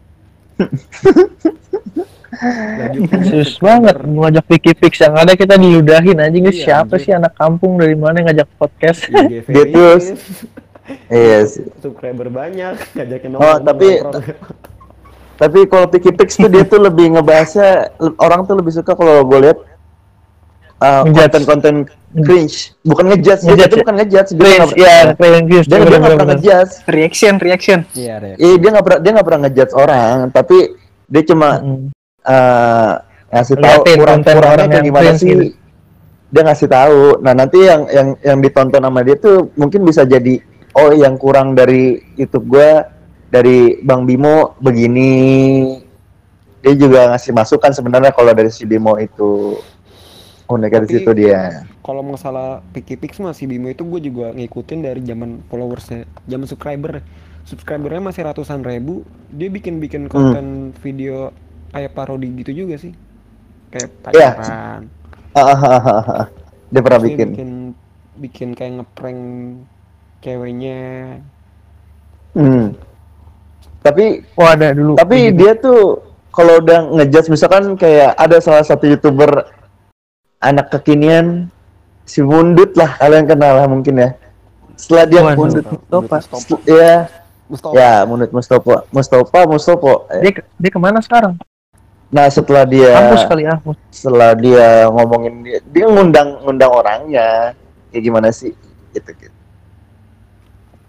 Lagi Serius banget mau ngajak Vicky Pix, yang ada kita diludahin anjing. Ini Iya, siapa anjir. sih anak kampung dari mana yang ngajak podcast? I G Dia tuh- verius, Iya sih. subscriber banyak, ngajakin Oh, nongkrong, tapi- nongkrong. Tapi kalau Picky Pix tuh dia tuh lebih ngebahasnya, le- orang tuh lebih suka kalau gue lihat uh, Ngejudge. konten-konten cringe, bukan ngejudge, dia Ngejudge itu ya? bukan ngejudge, dia Cringe, nggak ya, pernah- cringe. dia dia nggak pernah ngejudge, Reaction, reaction. Iya, Rek. iya dia nggak pernah dia nggak pernah ngejudge orang, tapi dia cuma Mm-mm. uh, ngasih tahu Liatin kurang konten kurangnya orang kayak yang gimana cringe sih. gitu. Dia ngasih tahu. Nah nanti yang yang yang ditonton sama dia tuh mungkin bisa jadi oh yang kurang dari YouTube gua dari Bang Bimo begini. Dia juga ngasih masukan sebenarnya kalau dari si Bimo itu unik di Tapi- situ dia. Kalau masalah Picky Pix mah si Bimo itu gue juga ngikutin dari zaman followersnya, zaman subscriber. Subscribernya masih ratusan ribu, dia bikin-bikin konten video kayak parodi gitu juga sih. Kayak Iya. pacaran. Dia pernah Terus dia bikin. bikin bikin kayak ngeprank ceweknya. Hmm. Tapi Wah, ada dulu. tapi dia tuh kalau udah ngejudge misalkan kayak ada salah satu YouTuber anak kekinian si Mundut lah, kalian kenal lah mungkin ya. Setelah dia Waduh. Mundut Mustafa. Sel- ya Mustafa. ya Mundut Mustafa Mustafa Mustafa Eh, Dia dia kemana sekarang? nah setelah dia Kampus kali ah. setelah dia ngomongin dia, dia ngundang ngundang orangnya kayak gimana sih gitu gitu.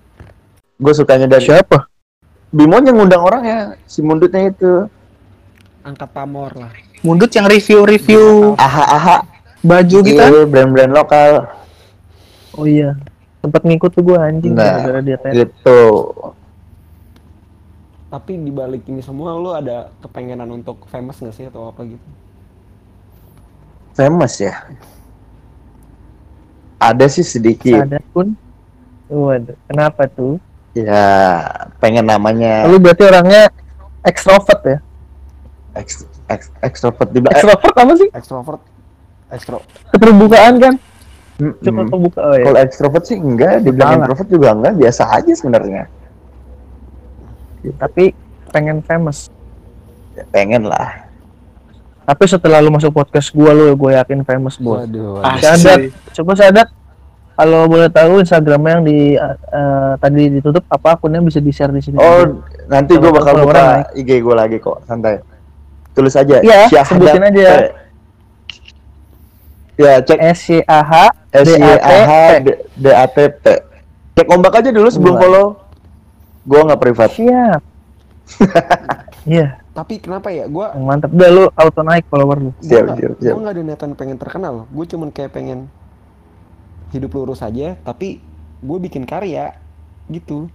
Gue sukanya dari Siapa? Bimo yang ngundang orangnya si Mundutnya itu. angkat pamor lah. Mundut yang review-review Aha aha. baju gitu. Iya, brand-brand lokal. Oh iya, sempat ngikut tuh gue anjing Nah, gara-gara dia tet. gitu. Tapi dibalik ini semua lu ada kepengenan untuk famous nggak sih atau apa gitu? Famous ya. Ada sih sedikit. Sadar pun. Waduh, kenapa tuh? Ya, pengen namanya Lu berarti orangnya ekstrovert ya? ex, ex, extrovert di belakang. Ekstrovert apa sih? Extrovert, extro. Keterbukaan kan? Mm, Coba mm. kebuka oh ya. Kalau extrovert sih enggak, dibilang Salah. introvert juga enggak, biasa aja sebenarnya. Tapi pengen famous. Ya, pengen lah. Tapi setelah lu masuk podcast gua lu gue yakin famous bos. Waduh. Ah, Sadat, coba Sadat. Kalau boleh tahu Instagramnya yang di uh, tadi ditutup apa akunnya bisa di share di sini. Oh, nanti gue Sama bakal follower buka naik. I G gue lagi kok, santai. Tulis aja. Iya, Syahdat sebutin aja. T. Ya, cek S Y A H S D Y A T A H T. D A T T. Cek ombak aja dulu sebelum Ombak. follow. Gue nggak privat. Siap. Iya, Tapi kenapa ya? Gua yang mantap. Udah lu auto naik follower lu. Siap, gua nggak siap, siap. gua nggak ada niatan pengen terkenal. Gue cuman kayak pengen hidup lurus aja, tapi gue bikin karya gitu.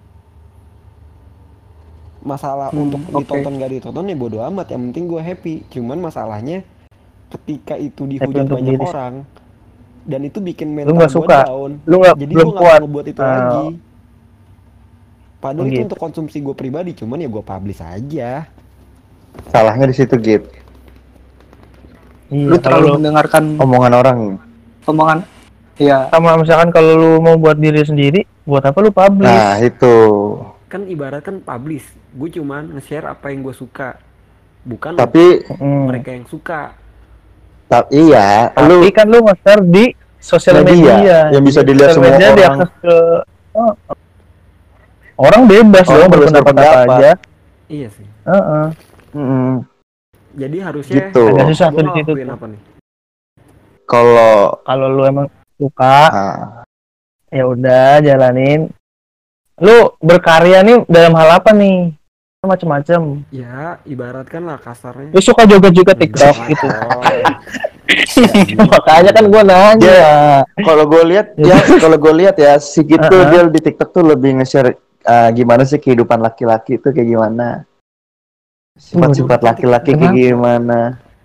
Masalah Hmm, untuk oke. ditonton gak ditonton ya bodo amat. Yang penting gue happy. Cuman masalahnya ketika itu Happy dihujat untuk banyak diri. orang dan itu bikin Lu mental nggak gue suka? down. Lu nggak Jadi belum gue nggak kuat. mau ngebuat itu Ah, lagi. Padahal oh itu gitu. untuk konsumsi gue pribadi. Cuman ya gue publish aja. Salahnya di situ gitu. Iya, Lu kalau terlalu lu mendengarkan Omongan orang. omongan. Iya. sama misalkan kalau lu mau buat diri sendiri, buat apa lu publish? Nah, itu. Kan ibarat kan publish. Gue cuman nge-share apa yang gue suka. Bukan Tapi Hmm. mereka yang suka. ta- iya, Tapi lu kan lu nge-share di sosial Media, media, yang bisa Di dilihat sosial semua media orang. diakses ke oh, orang bebas Orang dong bebas berpendapat apa berpendapat. aja. Iya sih. Heeh. mm, Jadi harusnya gitu. Agak susah gue tuh di situ. ngelakuin tuh. apa nih? Kalau Kalau lu emang suka, nah, ya udah jalanin. Lu berkarya nih dalam hal apa nih? Macem-macem. Ya ibaratkan lah kasarnya. Lu suka joget-joget TikTok Enggak, gitu. oh. Makanya kan gua nanya. kalau gue lihat ya, kalau gue lihat ya, si gitu Uh-uh. dia di TikTok tuh lebih nge-share uh, gimana sih kehidupan laki-laki itu kayak gimana. Sifat-sifat Waduh, laki-laki kayak kenapa? gimana.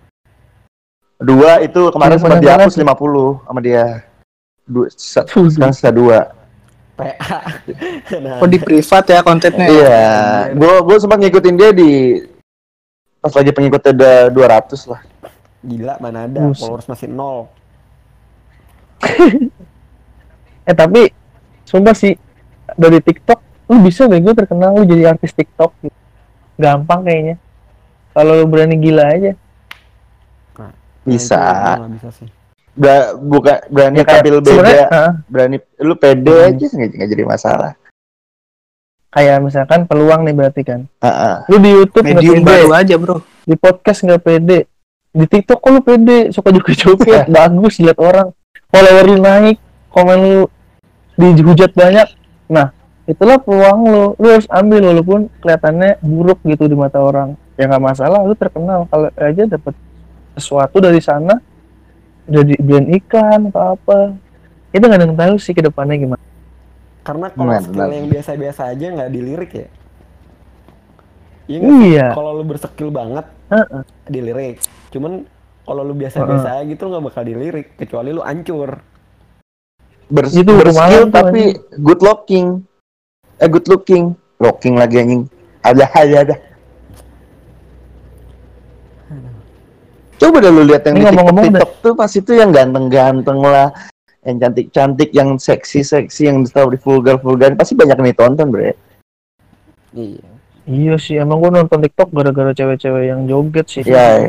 Dua itu kemarin Kehidupan sempat dihapus laki-laki. lima puluh sama dia. Dua, se- Waduh. sekarang sisa dua. P A. Nah, Oh, di privat ya kontennya. Iya, gue gue sempat ngikutin dia di pas lagi pengikutnya udah dua ratus lah. gila mana ada Buset. followers masih nol. Eh tapi sumpah sih dari TikTok lu bisa bego terkenal, lu jadi artis TikTok gitu. Gampang kayaknya. Kalau lu berani gila aja. Nah, Bisa. itu gua nggak bisa sih. Ba- bukan berani Ya, kayak tampil sebenarnya, beda, ah, berani lu pede Hmm. aja nggak nggak jadi masalah. kayak misalkan peluang nih berarti kan. Heeh. Lu di YouTube nggak Medium pede, baru aja, Bro. di podcast nggak pede, di TikTok kok lu pede, suka joget-joget, bagus lihat orang, follower lu naik, komen lu dihujat banyak. Nah, itulah peluang lu. Lu harus ambil walaupun kelihatannya buruk gitu di mata orang. Ya nggak masalah, lu terkenal kalau aja dapat sesuatu dari sana, jadi brand iklan atau apa. Itu nggak ada yang tahu sih ke depannya gimana. Karena kalau Benar, skill benar. yang biasa-biasa aja nggak dilirik ya. Iya nggak sih? Iya. Kalau lu berskill banget Heeh. dilirik. Cuman kalau lu biasa-biasa aja gitu nggak bakal dilirik kecuali lu ancur. Ber- Itu berskill hukuman tuh, tapi good looking. Eh good looking. Looking lagi anjing. Ada aja ada. Coba deh lu lihat yang Ini di ngomong-ngomong TikTok, TikTok tuh pas itu yang ganteng-ganteng lah, yang cantik-cantik, yang seksi-seksi, yang tahu di vulgar-vulgar, pasti banyak yang ditonton, bre. Iya. Iya sih, emang gua nonton TikTok gara-gara cewek-cewek yang joget sih. Ya,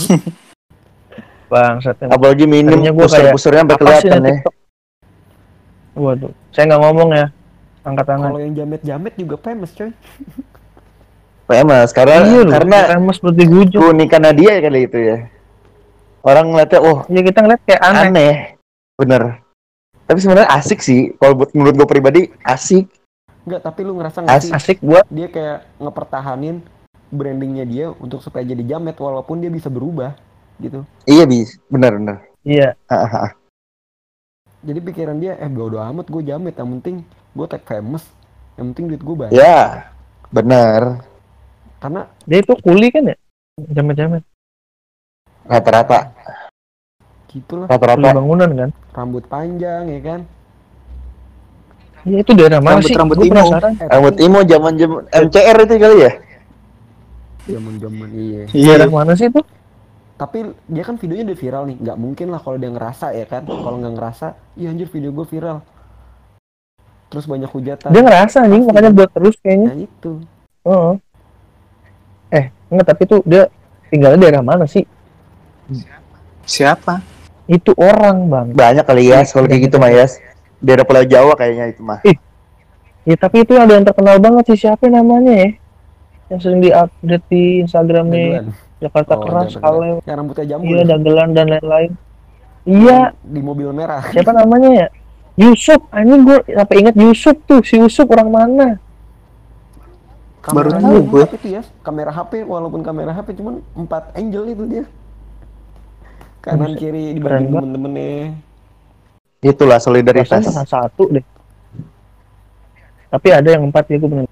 Bangsat emang. apalagi minim Tadinya gua kayak, puser-pusernya sampai Apa sih kelihatan ini ya. TikTok? Waduh, saya nggak ngomong ya. Angkat tangan. Kalau yang jamet-jamet juga famous coy. Famous karena Iya loh, karena famous seperti gujuk. keunikan dia kali itu ya. Orang ngeliatnya, oh Ya kita ngeliat kayak aneh. aneh, bener. Tapi sebenarnya asik sih. Kalau buat menurut gue pribadi asik. Enggak, tapi lu ngerasa nggak As- sih Asik buat dia kayak ngepertahanin brandingnya dia untuk supaya jadi jamet walaupun dia bisa berubah gitu. Iya bis, benar-benar. Iya. Jadi pikiran dia eh bodo amat gue jamet, yang penting gue tag famous, yang penting duit gue banyak. Ya, benar. Karena Dia itu kuli kan ya? Jamet-jamet. Rata-rata, gitulah, Kuli rata-rata. bangunan kan? rambut panjang ya kan. Iya itu daerah mana Rambut- sih? rambut Gue emo. penasaran. Eh, Rambut tapi imo zaman-zaman M C R itu kali ya? zaman-zaman iya. Daerah mana sih itu? Tapi dia kan videonya udah viral nih, nggak mungkin lah kalau dia ngerasa ya kan. Kalau nggak ngerasa, iya anjir video gue viral. Terus banyak hujatan. Dia ngerasa anjing, Pasti makanya kan? buat terus kayaknya. Nah itu. Oh. Eh, enggak, tapi tuh dia tinggalnya daerah mana sih? Siapa? Itu orang, Bang. Banyak kali ya, kalau kayak gitu mah ya. Daerah Pulau Jawa kayaknya itu mah. Ya tapi itu ada yang terkenal banget sih, siapa namanya ya? Yang sering di-update di Instagramnya Dagelan. Jakarta Oh, Keras, Jakarta Kaleo. Keras. Yang rambutnya jambul. Iya, ya? dagelan dan lain-lain. Iya, Di mobil merah. siapa namanya ya? Yusuf, anjing gue sampai ingat Yusuf tuh, si Yusuf orang mana? Baru Kameranya tahu gue. H P itu ya, kamera H P walaupun kamera H P cuman empat angle itu dia. Kanan Buset, kiri keren dibagi banget. temen-temennya. Itulah Perasaan solidaritas. pernah satu deh. Tapi ada yang empat ya, gue bener.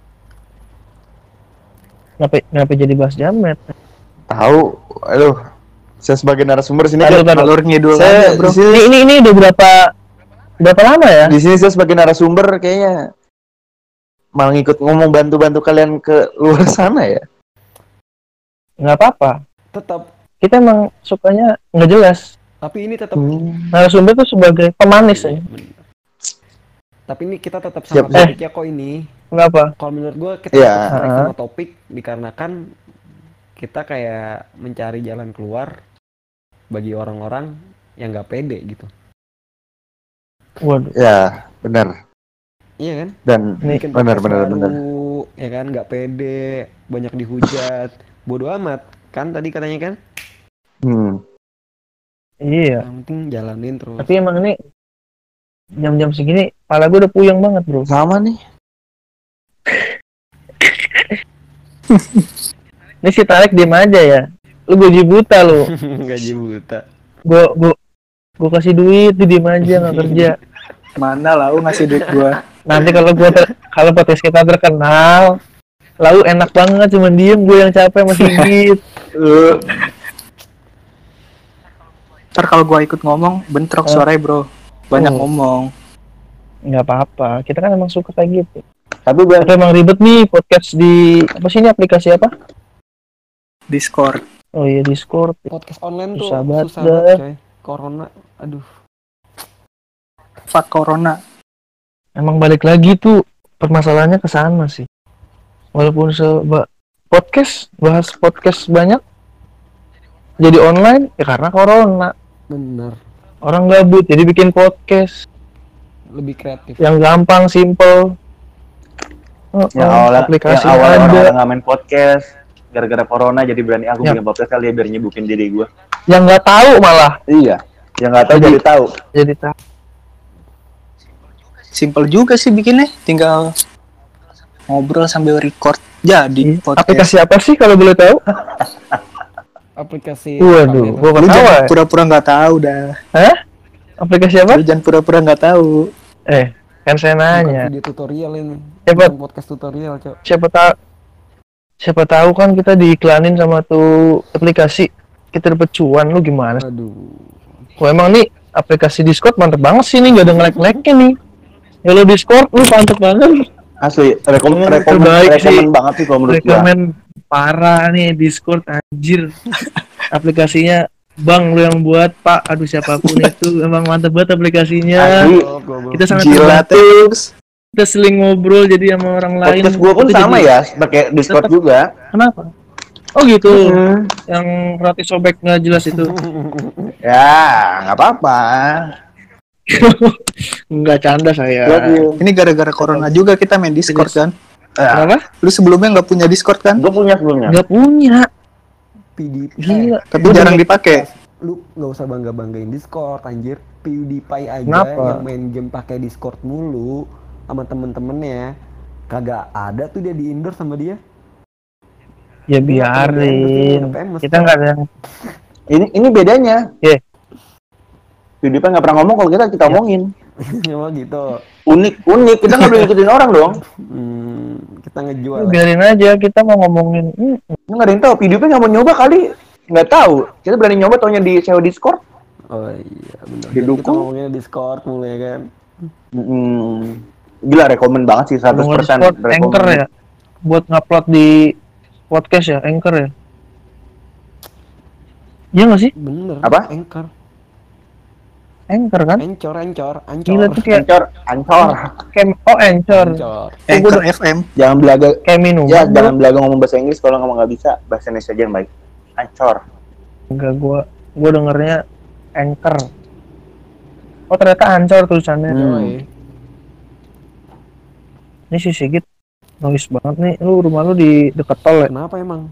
Kenapa, kenapa jadi bahas jamet? Tahu, aduh. Saya sebagai narasumber sini Taruh, kan, taruh. Alur ngidul saya aja, bro. di sini, Ini, ini, ini udah berapa, berapa lama ya? di sini saya sebagai narasumber kayaknya malah ngikut ngomong bantu-bantu kalian ke luar sana ya. Nggak apa-apa. Tetap, Kita emang sukanya nggak jelas. tapi ini tetap Narasumber tuh sebagai pemanis ya. Tapi ini kita tetap Siap, sama siap. topiknya kok ini. Kenapa? Kalau menurut gue kita Iya. tetap strike Ha-ha. sama topik dikarenakan kita kayak mencari jalan keluar bagi orang-orang yang nggak pede gitu. Waduh. Ya, benar. Iya kan? Dan Nih, Bikin benar podcast benar baru, benar. ya kan? Nggak pede, banyak dihujat, bodoh amat kan tadi katanya kan? Hmm. Iya. Yang penting jalanin terus. Tapi emang ini jam-jam segini, kepala gue udah puyeng banget bro. Sama nih. Ini si Tarek diem aja ya. Lu gaji buta lu. Gaji buta. Gue gue gue kasih duit, dia diem aja nggak kerja. Mana lah lu ngasih duit gua. Nanti kalau gue ter- kalau podcast kita terkenal, lalu enak banget cuman diem, gue yang capek masih gigit. Ntar kalau gua ikut ngomong bentrok Eh. suaranya, bro. Banyak Oh. ngomong. Nggak apa-apa, kita kan emang suka kayak gitu. Tapi gue Tapi emang ribet nih podcast di apa sih ini aplikasi apa? Discord. Oh iya Discord. Podcast online tuh Susah banget, susah dah. banget coy. Corona, aduh. Fuck corona. Emang balik lagi tuh permasalahannya ke sana sih. Walaupun seba podcast bahas podcast banyak jadi online ya karena corona. Bener. Orang gabut jadi bikin podcast Lebih kreatif. yang gampang, simple. Oh, yang oh, awalnya yang aplikasinya awalnya ada. orang-orang nggak main podcast gara-gara corona jadi berani aku Ya. bikin podcast kali ya biar nyibukin diri gue. Yang nggak tahu malah Iya. Yang nggak tahu Jadi- jadi tahu. jadi tahu. Simple juga sih bikinnya. Tinggal ngobrol sambil record. Jadi podcast. Aplikasi apa sih kalau boleh tahu? Aplikasi Waduh, kamera. gua Lu ketawa. jangan ya. pura-pura nggak tahu dah. Hah? Aplikasi apa? Lu jangan pura-pura nggak tahu. Eh, kan saya Bukan nanya. video tutorial ini. Coba. Bukan podcast tutorial, Cok. Siapa tahu siapa tahu kan kita diiklanin sama tuh aplikasi kita dapet cuan, lu gimana? Aduh. Wah emang nih aplikasi Discord mantep banget sih nih, gak ada nge-lag-lagnya nih. Kalau Discord lu mantep banget. Asli rekom Hmm, rekomen terbaik sih. rekomen banget sih kalau menurut gue. Rekomen parah nih Discord anjir. Aplikasinya Bang lu yang buat Pak, aduh siapapun itu emang mantep banget aplikasinya. Asli. Kita sangat Gila terbantu. tuh. Kita seling ngobrol jadi sama orang lain. Podcast gue pun Itu sama jadi- ya pakai Discord Tetep. juga. Kenapa? Oh gitu. Yang roti sobek nggak jelas itu. Ya nggak apa-apa. Nggak canda saya. Love you. Ini gara-gara corona juga kita main Discord kan. Ya, Kenapa? Lu sebelumnya nggak punya Discord kan? gue punya sebelumnya. Nggak punya. P D P. Gila. Tapi Gua jarang udah- dipakai. Lu nggak usah bangga-banggain Discord, anjir. PewDiePie aja Kenapa? yang main game pakai Discord mulu sama temen-temennya. Kagak ada tuh dia di endorse sama dia. Ya Dia nggak perlu di-endorse, dia biarin. udah famous, Kita Cok. nggak ada yang Ini ini bedanya. Iya. PewDiePie nggak pernah ngomong kalau kita kita omongin. Emang gitu. Unik unik. Kita nggak boleh ngikutin orang dong. Hmm, kita ngejual. Ya, Ya. biarin aja, kita mau ngomongin. Hmm, Ini nggak ada yang tahu. PewDiePie nggak mau nyoba kali. Nggak tahu. Kita berani nyoba taunya di S E O Discord. Oh iya benar. Jadi kita Didukung. ngomongnya Discord mulai kan. Hmm. Gila rekomen banget sih seratus Denger persen Discord, Anchor ya. Buat ngupload di podcast ya, Anchor ya. Iya nggak sih? Bener. Apa? Anchor. Anchor kan? Ancor, ancor, ancor. Gila tuh kayak Ancor, ancor. Kem oh Anchor. Ancor. Anchor F M. Jangan belaga. Kayak minuman. Ya, bro. jangan belaga ngomong bahasa Inggris kalau ngomong nggak bisa. Bahasa Indonesia aja yang baik. Ancor. Enggak, gua gua dengernya Anchor. Oh ternyata Ancor tulisannya. Hmm. Yoi. Ini si Sigit noise banget nih. Lu rumah lu di deket tol ya? Kenapa emang?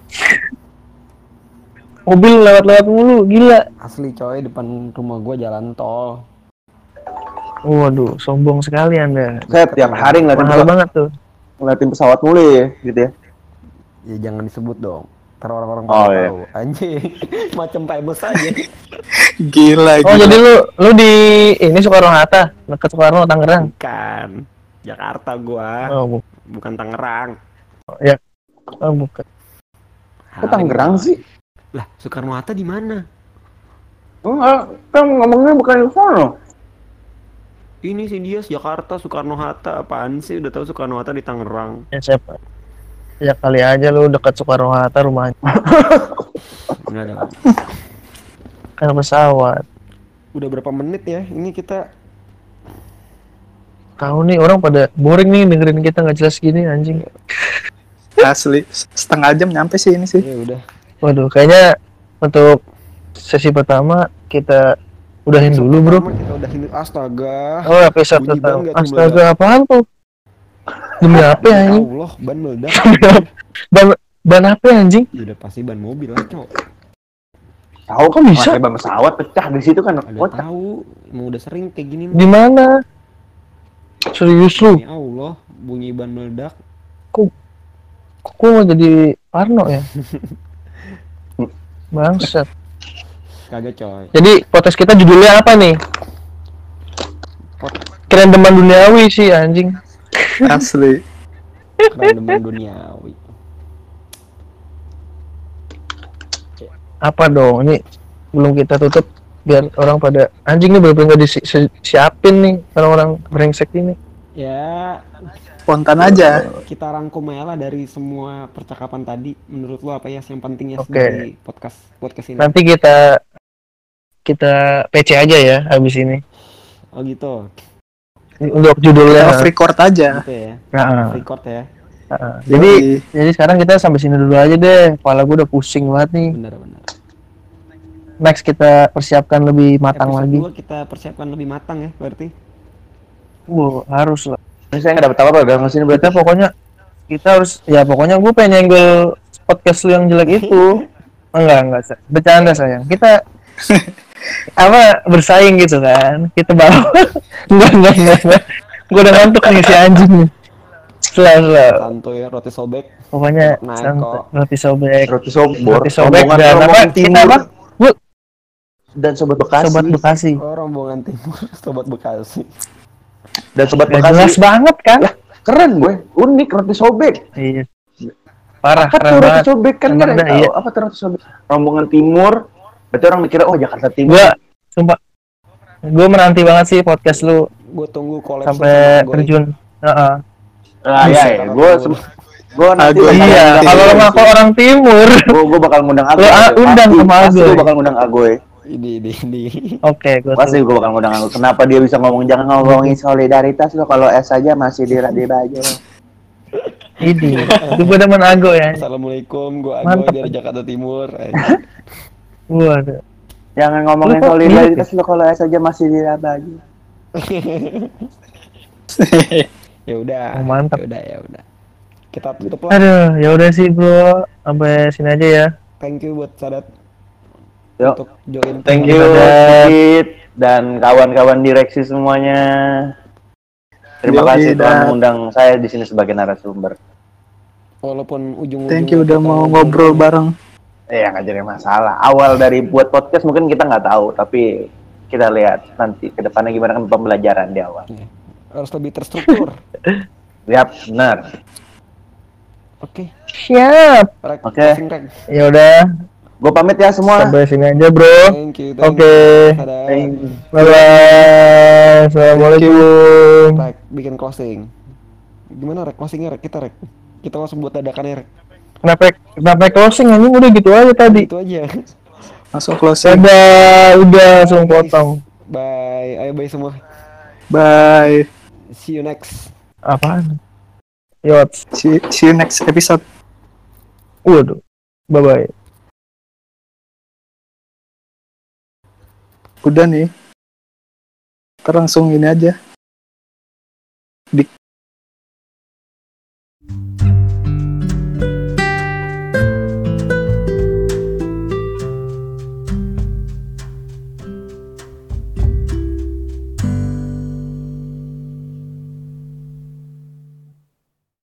Mobil lewat-lewat mulu, gila. Asli coy, depan rumah gua jalan tol. Waduh, sombong sekali Anda. Saya tiap hari ngeliatin Mahal pesawat, banget tuh. ngeliatin pesawat mulu ya, gitu ya. Ya jangan disebut dong. Ntar orang-orang Oh, pada iya. tahu. Anjing, macam famous aja. Gila, Oh, gila. jadi lu lu di ini Soekarno Hatta, dekat Soekarno Tangerang. Bukan. Jakarta gua, Oh, bu- bukan Tangerang. ya. Oh, bukan. Kok Tangerang sih? Lah, Soekarno Hatta di mana? Enggak, kan ngomongnya bukan di sana. Ini sih dia Jakarta, Soekarno Hatta. Apaan sih? Udah tahu Soekarno Hatta di Tangerang. Ya siapa? Ya kali aja lu dekat Soekarno Hatta rumahnya. Enggak ada. Kan pesawat. Udah berapa menit ya? Ini kita Tahu nih orang pada boring nih dengerin kita nggak jelas gini anjing. Asli. Setengah jam nyampe sih ini sih. ya udah. Waduh, kayaknya untuk sesi pertama kita udahin dulu, Bro. Pertama kita udah ini astaga. Oh, episode Bunyi pertama. banget tuh Astaga, apaan tuh? Demi apa ya, Ya anjing? Allah, ban meledak. ban ban apa ya, anjing? Ya udah pasti ban mobil lah, Cok. Tahu Kok bisa? Pakai ban pesawat pecah di situ kan. Ada Kocak. tahu, emang udah sering kayak gini. Di mana? Serius lu? Ya Allah, bunyi ban meledak. Kok gua jadi parno ya? Bangsat. Kagak, coy. Jadi podcast kita judulnya apa nih? Pot Keren deman duniawi sih anjing. Asli. keren demen duniawi. Apa dong? Ini belum kita tutup biar orang pada anjing nih bener-bener nggak disiapin nih orang-orang brengsek ini. Ya, Spontan aja. kita rangkum aja lah dari semua percakapan tadi. Menurut lo apa ya yang penting ya Oke. dari podcast podcast ini? Nanti kita kita P C aja ya habis ini. Oh gitu. Untuk Kita judulnya. off record aja. Gitu ya. Nah, Record ya. nah. Jadi jadi sekarang kita sampai sini dulu aja deh. Kepala gue udah pusing banget nih. Benar-benar. Next kita persiapkan lebih matang Episode lagi. dua kita persiapkan lebih matang ya berarti. Wow, harus lah. Ini saya nggak dapat apa-apa dalam sini berarti. Kita pokoknya kita harus ya pokoknya gue pengen nyenggol podcast lu yang jelek itu. Enggak, enggak. Sa- Bercanda sayang. Kita apa bersaing gitu kan. Kita bawa enggak, enggak, enggak, enggak. Gue udah ngantuk nih si anjing nih. Selalu. Santuy ya, roti sobek. Pokoknya Nah, santai. kok. Roti sobek. Roti sobor, Roti sobek rombongan dan apa? rombongan Kita timur apa? Bu, dan sobat Bekasi sobat Bekasi. Oh, rombongan timur, sobat Bekasi. dan sobat Gak jelas Bekasi. banget kan? Keren gue, unik roti sobek. Iya. Parah, Apa keren tuh roti banget. sobek kan Keren nggak ada yang banget, tahu iya. apa tuh roti sobek. Rombongan timur, berarti orang mikirnya oh Jakarta Timur. Gua sumpah gue menanti banget sih podcast lu Gue tunggu collab sampai terjun. Heeh. Nah, ya, ya. gue gue nanti Agoy. bakal Iya, ngundang- kalau lo ngaku orang timur. gue gue bakal ngundang Agoy. Lo, ah, undang Pasti, sama pasti Agoy. gue bakal ngundang Agoy. Ini, ini, ini. Oke, gue Pasti gue bakal ngundang Agoy. Kenapa dia bisa ngomong jangan ngomongin solidaritas lo kalau S aja masih di di baju. ini. Itu gue demen Ago ya. Assalamualaikum, gue Agoy Mantap. dari Jakarta Timur. Eh, Waduh. Jangan ngomongin Lu kok solidaritas lo kalau S aja masih di baju. ya udah, Oh, mantap. ya udah, ya udah. Kita tutup lah. Aduh, ya udah sih bro. Sampai sini aja ya. Thank you buat Sadat Yuk. untuk join. Thank you Dadah. Kit dan kawan-kawan direksi semuanya. Terima Yuk, kasih Ida. telah mengundang saya di sini sebagai narasumber. Walaupun ujung-ujungnya Thank you udah kita mau ngobrol banyak. bareng. Ya nggak jadi masalah. Awal dari buat podcast mungkin kita nggak tahu, tapi kita lihat nanti ke depannya gimana kan pembelajaran di awal. Iya. Harus lebih terstruktur. Yap, benar. Oke. Siap. Rek, Oke. closing, Rek. Ya udah, Gue pamit ya semua. sampai sini aja, Bro. Thank you, thank Oke. you. Dadah. Thank you. Bye bye. Assalamualaikum. Rek, bikin closing. Gimana, Rek? Closingnya, Rek? Kita, Rek. Kita langsung buat dadakannya, Rek. Kenapa kenapa closing anjing udah gitu aja tadi. Gitu aja. Langsung closing. Dadah, udah langsung Guys. potong. Bye. Ayo, bye semua. Bye. See you next. Apaan? Yot. See, see you next episode. Waduh. Bye bye. Udah nih. Ntar langsung ini aja. Di